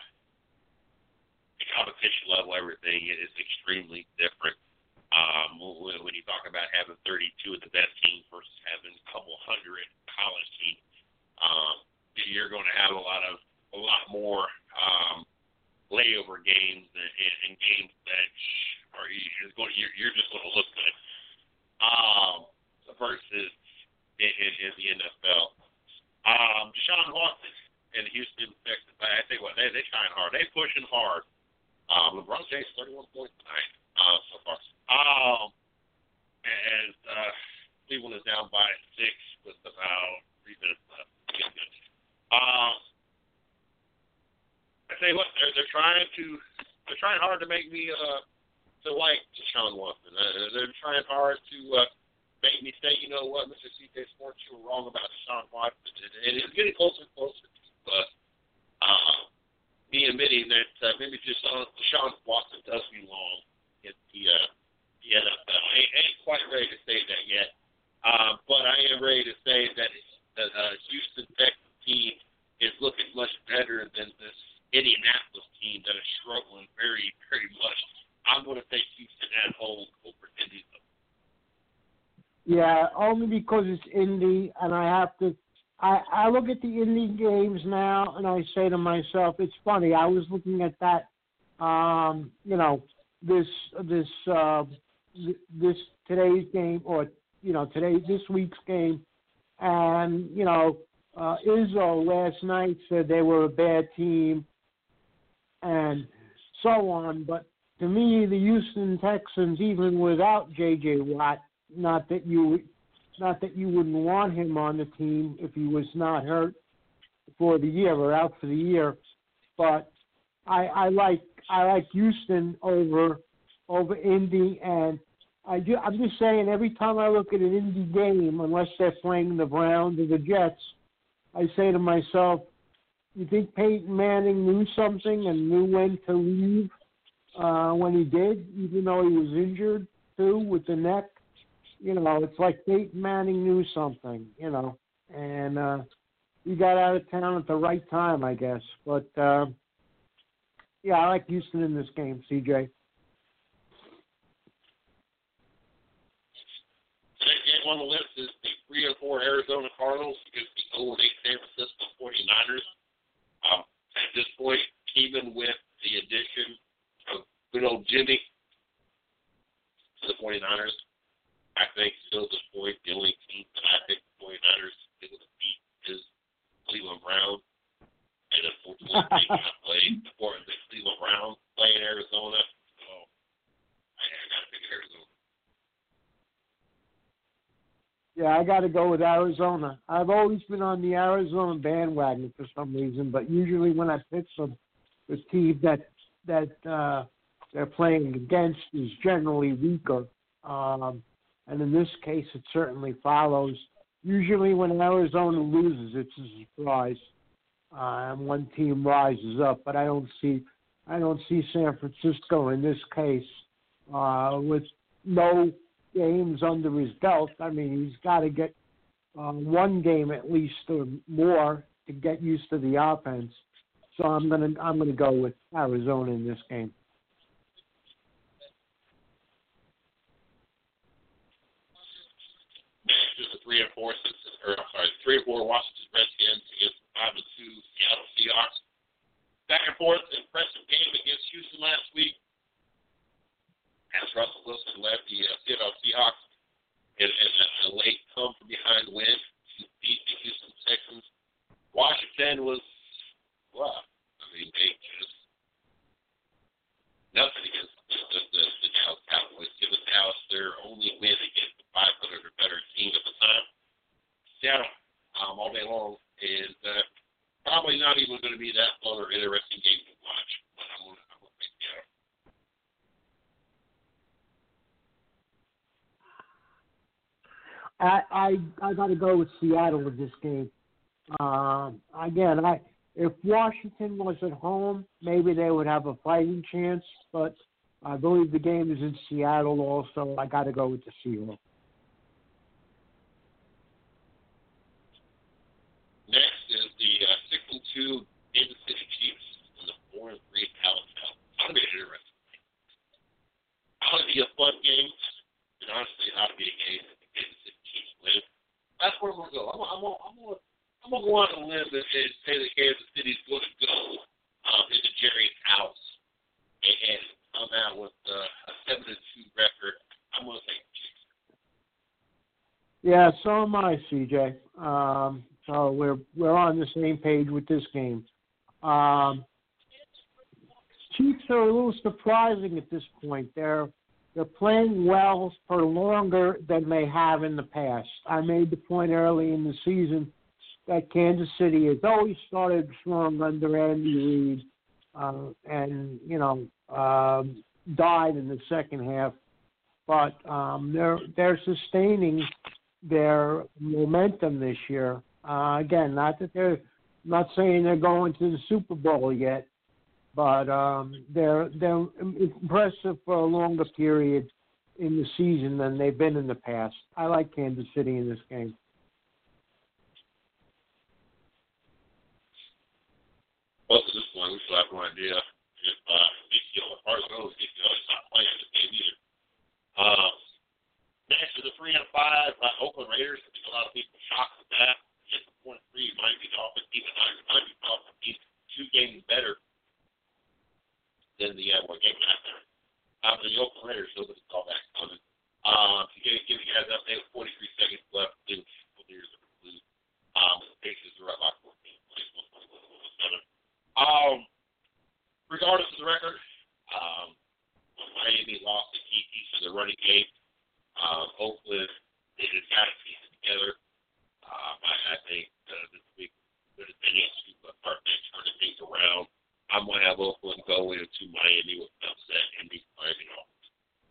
competition level, everything is extremely different. When you talk about having 32 of the best teams versus having a couple hundred college teams, you're going to have a lot more layover games and games that you're just going to look good versus in the NFL. Deshaun Watson and Houston Texans, I think they shine hard. They pushing hard. LeBron James 31.9 so far. And Cleveland is down by 6 with about 3 minutes left. I tell you what, they're trying hard to make me to like Deshaun Watson. They're trying hard to make me say, you know what, Mr. CJ Sports, you were wrong about Deshaun Watson, and it's getting closer and closer to me admitting that maybe Deshaun Watson does belong in the NFL. I ain't quite ready to say that yet, but I am ready to say that Houston Texans team is looking much better than this Indianapolis team that is struggling very, very much. I'm going to take Houston at home over Indy. Yeah, only because it's Indy, and I have to. I look at the Indy games now, and I say to myself, it's funny. I was looking at that, this today's game, or this week's game, and Izzo last night said they were a bad team, and so on. But to me, the Houston Texans, even without J.J. Watt, not that you wouldn't want him on the team if he was not hurt for the year or out for the year, but I like Houston over Indy, and I'm just saying every time I look at an Indy game, unless they're playing the Browns or the Jets, I say to myself, you think Peyton Manning knew something and knew when to leave when he did, even though he was injured too with the neck? It's like Peyton Manning knew something, and he got out of town at the right time, I guess. But, yeah, I like Houston in this game, CJ. Next game on the list is the 3-4 Arizona Cardinals against the 0-8 San Francisco 49ers. At this point, even with the addition of good old Jimmy to the 49ers, I think still at this point, the only team that I think the 49ers is able to beat is Cleveland Browns. And unfortunately, they cannot play for the Cleveland Browns play in Arizona. So I got to pick Arizona. Yeah, I got to go with Arizona. I've always been on the Arizona bandwagon for some reason, but usually when I pick them, the team that they're playing against is generally weaker. And in this case, it certainly follows. Usually when Arizona loses, it's a surprise, and one team rises up. But I don't see San Francisco in this case with no games under his belt. I mean, he's got to get one game at least or more to get used to the offense. So I'm gonna go with Arizona in this game. Just the 3-4 Washington Redskins against the 5-2 Seattle Seahawks. Back and forth, impressive game against Houston last week. As Russell Wilson led the Seattle Seahawks in a late come from behind win to beat the Houston Texans. Washington was, they just nothing against the Dallas Cowboys. Given Dallas their only win against the 500 or better team at the time. Seattle, all day long, is probably not even going to be that fun or interesting game to watch. But I'm going to I got to go with Seattle in this game. Again, if Washington was at home, maybe they would have a fighting chance, but I believe the game is in Seattle also. I got to go with the Seahawks. Next is the 6-2 Kansas City Chiefs and the 4-3 Dallas Cowboys. That'll be an interesting game. That'll be a fun game, and honestly, that'll be a game that the Kansas City Chiefs win. That's where we're going. I'm gonna go on a limb and say that Kansas City's going to go into Jerry's house and come out with a 7-2 record. I'm gonna say Chiefs. Yeah, so am I, CJ. So we're on the same page with this game. Chiefs are a little surprising at this point. They're playing well for longer than they have in the past. I made the point early in the season that Kansas City has always started strong under Andy Reid, and died in the second half. But they're sustaining their momentum this year. Again, not saying they're going to the Super Bowl yet, but they're impressive for a longer period in the season than they've been in the past. I like Kansas City in this game. Well, at this point, we still have no idea if DCO, as far as I know, DCO is not playing this game either. Next to the 3-5 Oakland Raiders. I think a lot of people shocked at that. Just the 4-3 might be Dolphins, even might be Dolphins. He's 2 games better than the one game after. The Oakland Raiders still doesn't call back coming. To give you guys an update, 43 seconds left. The Buccaneers are blue. The Pacers are up by 14 points, 1.7. Regardless of the record, Miami lost the key piece of the running game. Oakland, they just got to piece it together. I think this week good as any to start turning things around. I'm going to have Oakland go into Miami with an upset and beat Miami Dolphins.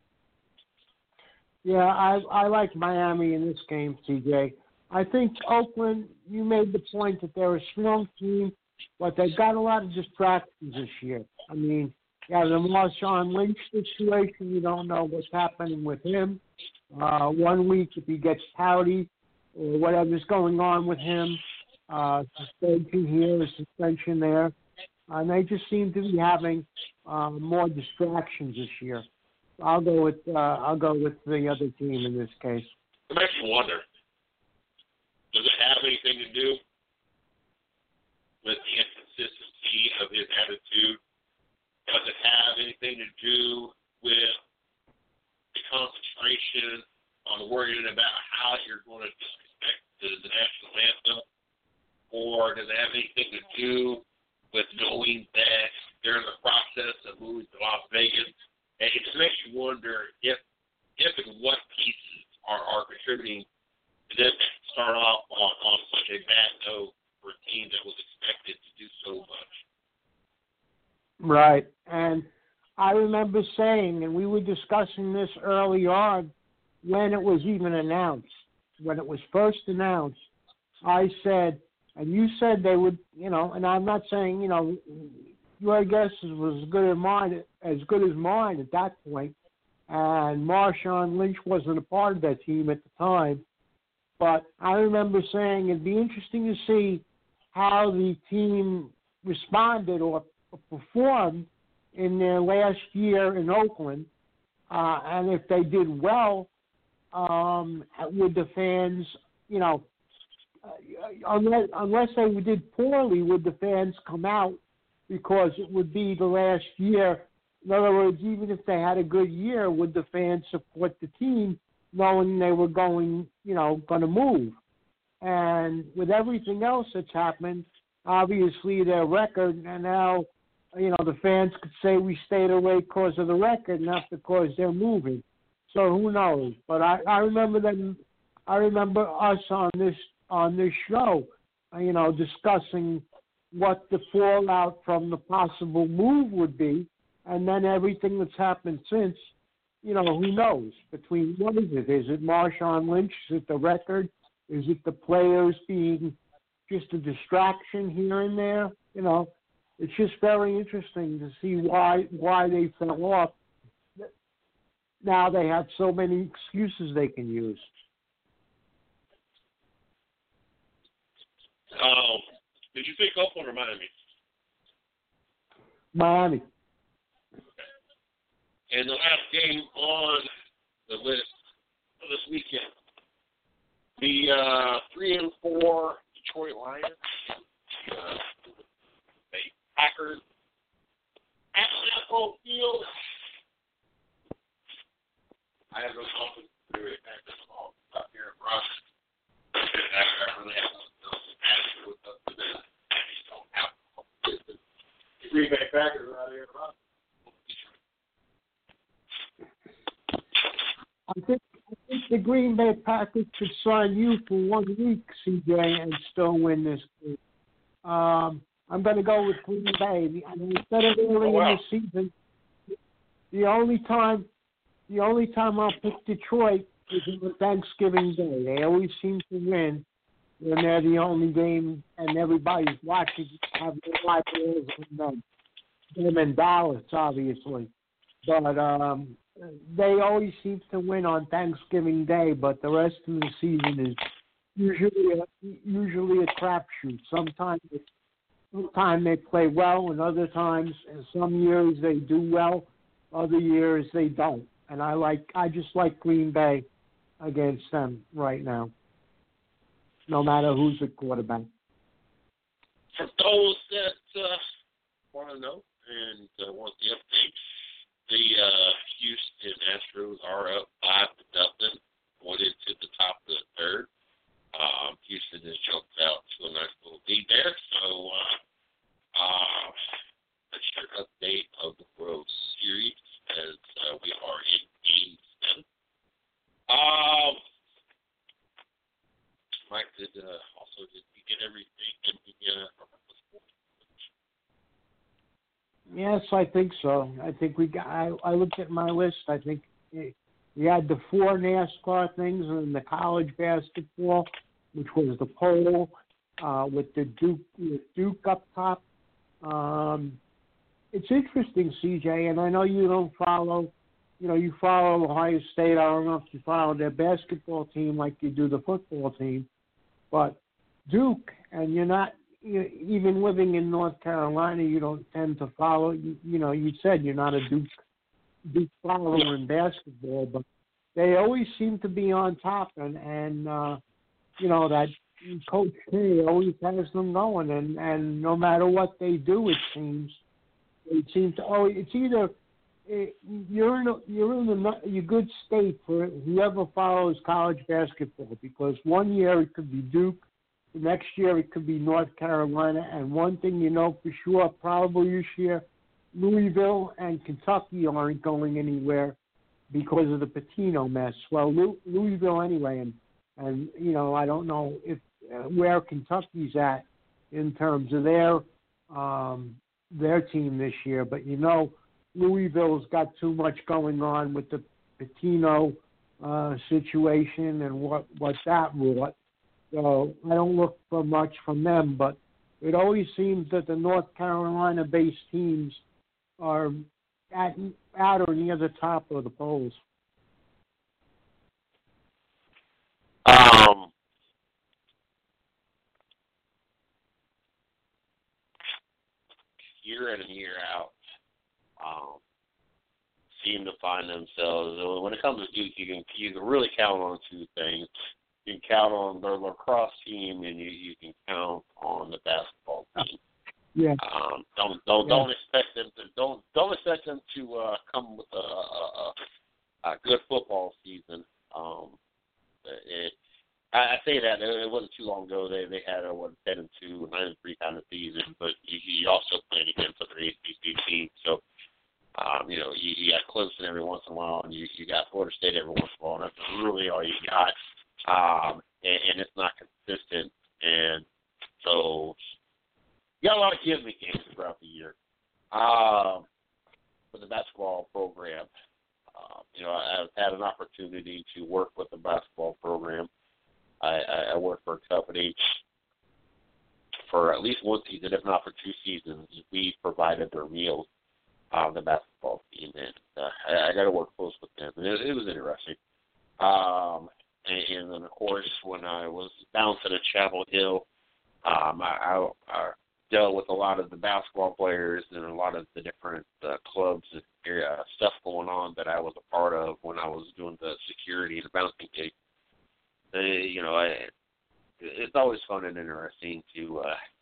Yeah, I like Miami in this game, CJ. I think Oakland, you made the point that they're a strong team, but they've got a lot of distractions this year. I mean, you have the Marshawn Lynch situation. You don't know what's happening with him. 1 week, if he gets pouty or whatever's going on with him, suspension here, suspension there. And they just seem to be having more distractions this year. I'll go with the other team in this case. It makes you wonder, does it have anything to do with the inconsistency of his attitude? Does it have anything to do with the concentration on worrying about how you're going to disrespect the national anthem? Or does it have anything to do with knowing that they're in the process of moving to Las Vegas? And it just makes you wonder if and what pieces are contributing to them start off on such a bad note for a team that was expected to do so much. Right. And I remember saying, and we were discussing this early on when it was even announced, when it was first announced, I said, and you said they would, and I'm not saying, your guess was as good as mine at that point. And Marshawn Lynch wasn't a part of that team at the time. But I remember saying it'd be interesting to see how the team responded or performed in their last year in Oakland. And if they did well, would the fans, unless they did poorly, would the fans come out because it would be the last year? In other words, even if they had a good year, would the fans support the team knowing they were going to move? And with everything else that's happened, obviously their record, and now, the fans could say we stayed away because of the record, not because they're moving. So who knows? But I remember them. I remember us on this show, discussing what the fallout from the possible move would be, and then everything that's happened since. who knows? Between what is it? Is it Marshawn Lynch? Is it the record? Is it the players being just a distraction here and there? It's just very interesting to see why they fell off. Now they have so many excuses they can use. Did you pick Oakland or Miami? Miami. And the last game on the list for this weekend, the 3-4 Detroit Lions, the Packers at Lambeau Field. I have no confidence in the Packers up here in Boston. I really have no attitude with the don't have the Green Bay Packers out here in Boston. I think the Green Bay Packers could sign you for 1 week, CJ, and still win this game. I'm going to go with Green Bay. I mean, instead of early in the season, the only time I'll pick Detroit is on Thanksgiving Day. They always seem to win when they're the only game and everybody's watching. Have their eyeballs on them and Dallas, obviously, but they always seem to win on Thanksgiving Day. But the rest of the season is usually a crapshoot. Sometimes they play well, and other times, and some years they do well, other years they don't. And I just like Green Bay against them right now, no matter who's the quarterback. For those that want to know and want the update, the Houston Astros are up 5-0, going into the top of the third. Houston has jumped out to a nice little lead there. So that's your update of the World Series as we are in Game 7. Mike, did we get everything in the Yes, I think so. I think we got. I looked at my list. I think we had the 4 NASCAR things and the college basketball, which was the pole with the Duke up top. It's interesting, CJ, and I know you don't follow. You follow Ohio State. I don't know if you follow their basketball team like you do the football team, but Duke, and you're not. Even living in North Carolina, you don't tend to follow. You said you're not a Duke follower in basketball, but they always seem to be on top, and that Coach K always has them going, and no matter what they do, it seems they seem to. Oh, it's either you're in a good state for whoever follows college basketball, because one year it could be Duke. Next year, it could be North Carolina. And one thing you know for sure, probably this year, Louisville and Kentucky aren't going anywhere because of the Pitino mess. Well, Louisville anyway. And I don't know where Kentucky's at in terms of their team this year. But, Louisville's got too much going on with the Pitino situation and what that brought. So I don't look for much from them, but it always seems that the North Carolina-based teams are at or near the top of the polls. Year in and year out, seem to find themselves. When it comes to Duke, you can really count on 2 things. You can count on the lacrosse team, and you can count on the basketball team. Yeah. Don't expect them to come with a good football season. I say that it wasn't too long ago. They had a 10-2, 9-3 kind of season, but you also played against other ACC teams. So you got Clemson every once in a while, and you got Florida State every once in a while. And that's really all you got. And it's not consistent, and so you got a lot of give-me games throughout the year for the basketball program. I've had an opportunity to work with the basketball program. I worked for a company for at least one season, if not for 2 seasons. We provided their meals on the basketball team, and I got to work close with them, and it was interesting. And then, of course, when I was bouncing at Chapel Hill, I dealt with a lot of the basketball players and a lot of the different clubs and stuff going on that I was a part of when I was doing the security and the bouncing gig. It's always fun and interesting to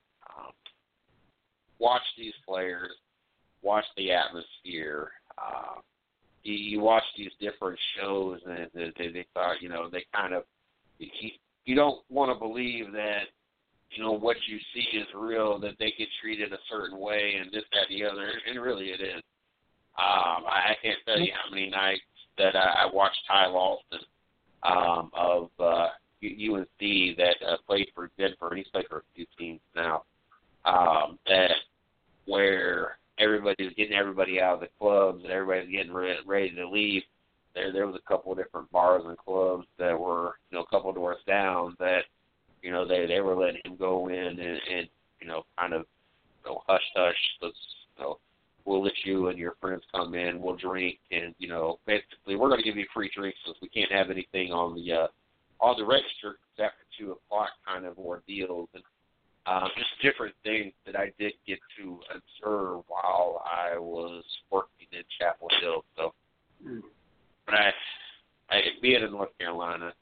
watch these players, watch the atmosphere. You watch these different shows, and they thought, they kind of, you don't want to believe that, what you see is real, that they get treated a certain way and this, that, the other, and really it is. I can't tell you how many nights that I watched Ty Lawson of UNC that played for Denver, and he's played for a few teams now, that where everybody was getting everybody out of the clubs and everybody was getting ready to leave. There was a couple of different bars and clubs that were, a couple doors down that, they were letting him go in and kind of, hush, let's, we'll let you and your friends come in, we'll drink, and, basically we're going to give you free drinks since we can't have anything on the register after 2 o'clock kind of ordeals, and just different things that I did get to observe while I was working in Chapel Hill. So, but I being in North Carolina,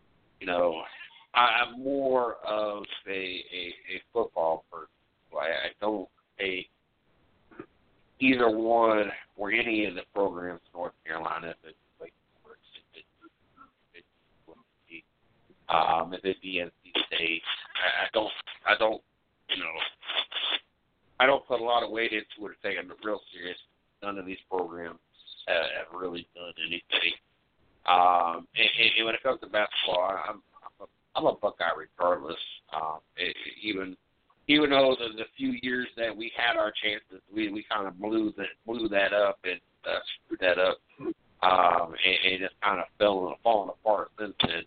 I'm more of a football person. I don't pay either one or any of the programs in North Carolina if it's like sports, if it's NC State. I don't put a lot of weight into it or take it real serious. None of these programs have really done anything. And when it comes to basketball, I'm a Buckeye regardless. Even though the few years that we had our chances, we kind of blew that up and screwed that up, and just kind of falling apart since then.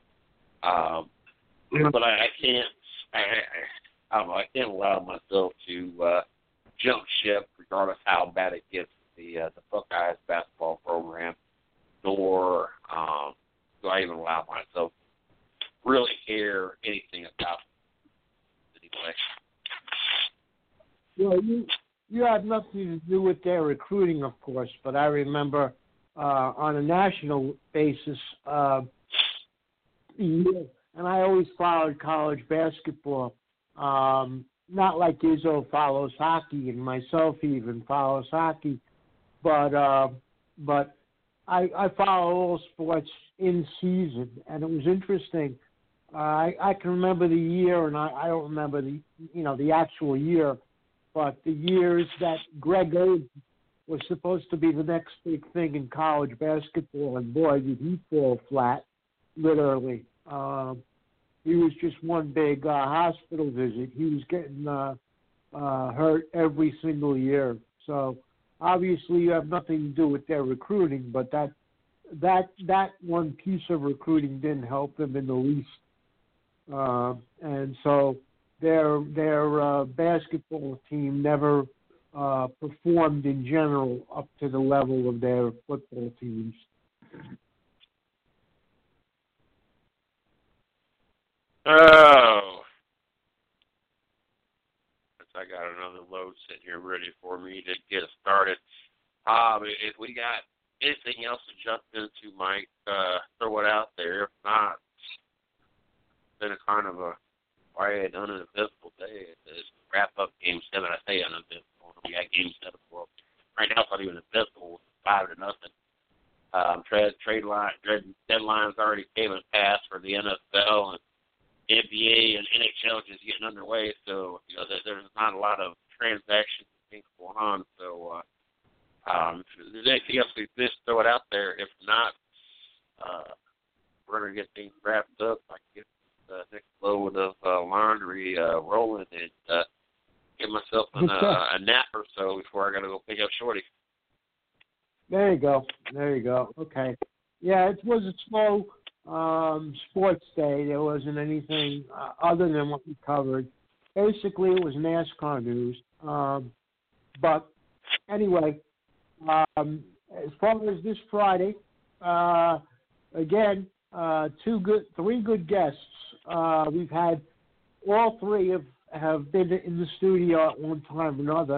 But I can't. I don't know. I can't allow myself to jump ship, regardless how bad it gets the Buckeyes basketball program, nor do I even allow myself to really care anything about it anyway. Well, you had nothing to do with their recruiting, of course, but I remember on a national basis, and I always followed college basketball. Not like Izzo follows hockey, and myself even follows hockey, but I follow all sports in season, and it was interesting. I can remember the year, and I don't remember the actual year, but the years that Greg Oden was supposed to be the next big thing in college basketball, and boy, did he fall flat, literally. He was just one big hospital visit. He was getting hurt every single year. So obviously you have nothing to do with their recruiting, but that one piece of recruiting didn't help them in the least. And so their basketball team never performed in general up to the level of their football teams. Oh, I got another load sitting here ready for me to get started. If we got anything else to jump into, Mike, throw it out there. If not, it's been a kind of a quiet, uneventful day. It's wrap up Game 7. I say uneventful. We got Game 7 for right now. It's not even eventful. 5-0. Trade line deadlines already came and passed for the NFL, and NBA and NHL just getting underway, so there's not a lot of transactions and things going on. So if there's anything else we missed, throw it out there. If not, we're going to get things wrapped up. I can get the next load of laundry rolling and give myself a nap or so before I got to go pick up Shorty. There you go. Okay. Yeah, it was a slow sports day. There wasn't anything other than what we covered. Basically, it was NASCAR news. But anyway, as far as this Friday, again, three good guests. We've had all three have been in the studio at one time or another.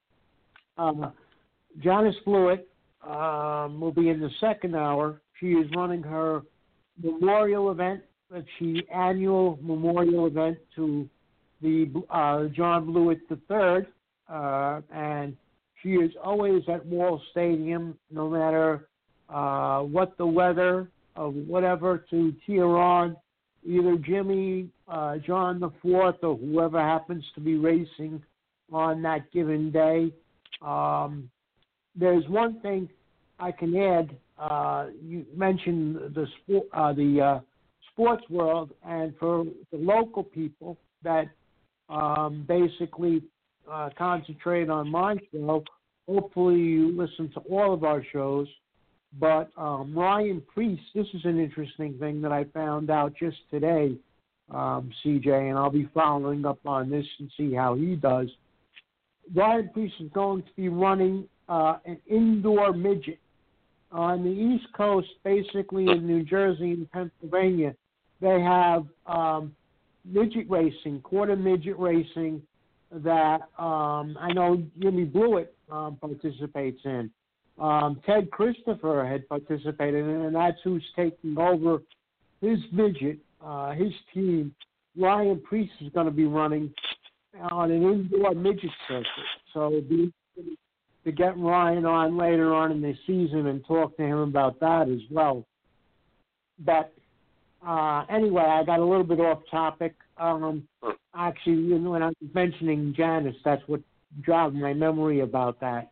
Janice Blewett will be in the second hour. She is running her memorial event, annual memorial event to the John Blewett III, and she is always at Wall Stadium, no matter what the weather or whatever, to cheer on either Jimmy, John the Fourth, or whoever happens to be racing on that given day. There's one thing I can add. You mentioned the sports world, and for the local people that basically concentrate on my show. Hopefully you listen to all of our shows. But Ryan Priest, this is an interesting thing that I found out just today, CJ, and I'll be following up on this and see how he does. Ryan Priest is going to be running an indoor midget. On the East Coast, basically in New Jersey and Pennsylvania, they have midget racing, quarter midget racing that I know Jimmy Blewett participates in. Ted Christopher had participated in, and that's who's taking over his midget, his team. Ryan Priest is going to be running on an indoor midget circuit. So it'll be to get Ryan on later on in the season and talk to him about that as well. But anyway, I got a little bit off topic. Actually, when I was mentioning Janice, that's what jogged my memory about that.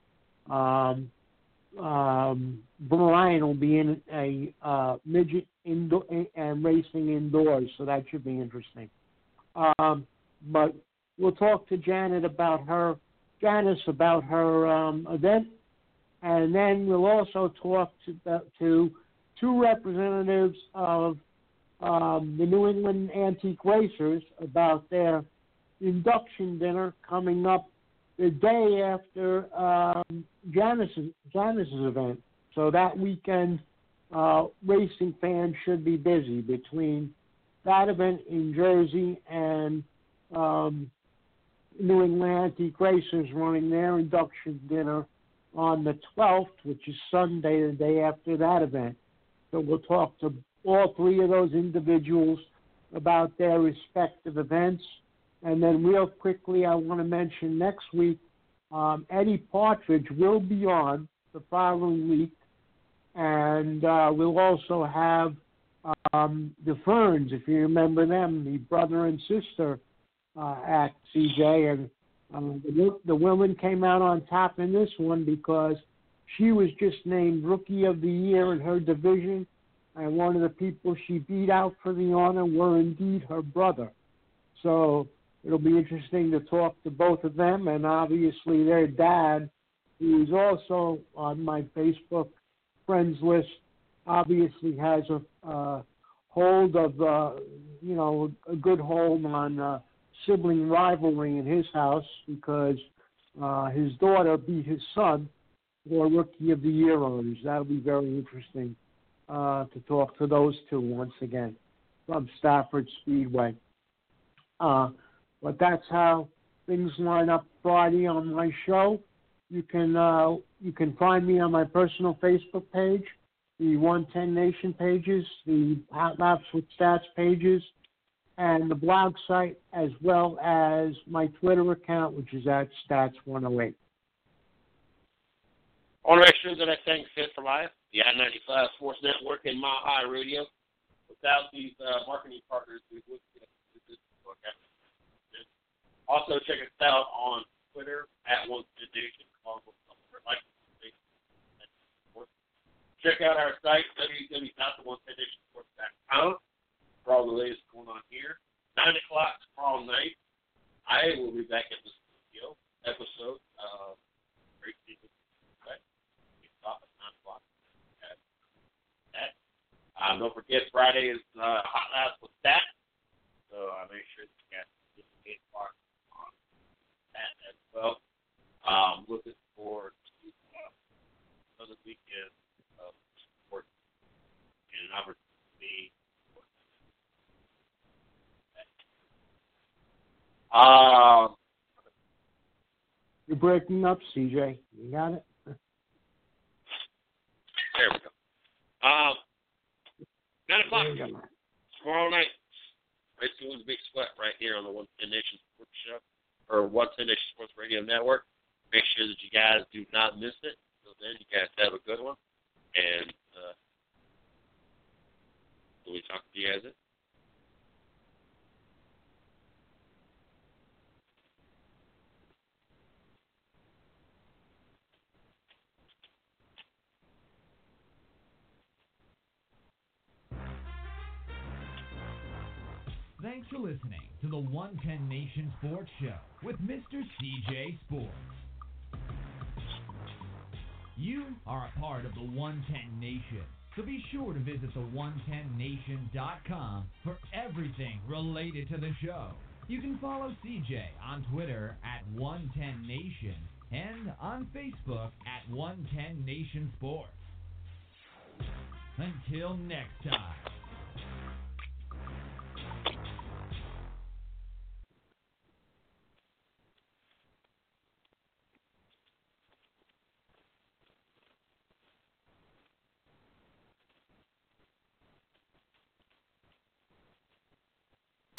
Brian will be in a midget indoor and racing indoors, so that should be interesting. But we'll talk to Janice about her event, and then we'll also talk to two representatives of the New England Antique Racers about their induction dinner coming up the day after Janice's event. So that weekend, racing fans should be busy between that event in Jersey and New England Antique Racers running their induction dinner on the 12th, which is Sunday, the day after that event. So we'll talk to all three of those individuals about their respective events. And then real quickly, I want to mention next week, Eddie Partridge will be on the following week. And we'll also have the Ferns, if you remember them, the brother and sister act, CJ. And the woman came out on top in this one because she was just named Rookie of the Year in her division. And one of the people she beat out for the honor were indeed her brother. So it'll be interesting to talk to both of them, and obviously their dad, who is also on my Facebook friends list, obviously has a hold of, a good hold on sibling rivalry in his house because his daughter beat his son for Rookie of the Year honors. That'll be very interesting to talk to those two once again from Stafford Speedway. But that's how things line up Friday on my show. You can find me on my personal Facebook page, the 110 Nation pages, the Hot Laps with Stats pages, and the blog site, as well as my Twitter account, which is at Stats108. I want to make sure that I thank Fit for Life, the I-95 Sports Network, and Mile High Radio. Without these marketing partners, we wouldn't get this broadcast. Also, check us out on Twitter at 110 Nation. Check out our site, www.110nationsports.com, for all the latest going on here. 9 o'clock tomorrow night, I will be back at the studio episode of Great People. Stop at 9 o'clock. That Don't forget, Friday is Hot Laughs with that. So make sure that you guys get 8 o'clock on that as well. Looking forward to another weekend of support and an opportunity. You're breaking up, CJ. You got it? There we go. 9 o'clock tomorrow night. Right to the Big Sweat right here on the 110 Nation Sports Show, or 110 Nation Sports Radio Network. Make sure that you guys do not miss it. Until then, you guys have a good one. And we'll be talking to you guys then. Thanks for listening to the 110 Nation Sports Show with Mr. CJ Sports. You are a part of the 110 Nation, so be sure to visit the110nation.com for everything related to the show. You can follow CJ on Twitter at 110Nation and on Facebook at 110 Nation Sports. Until next time.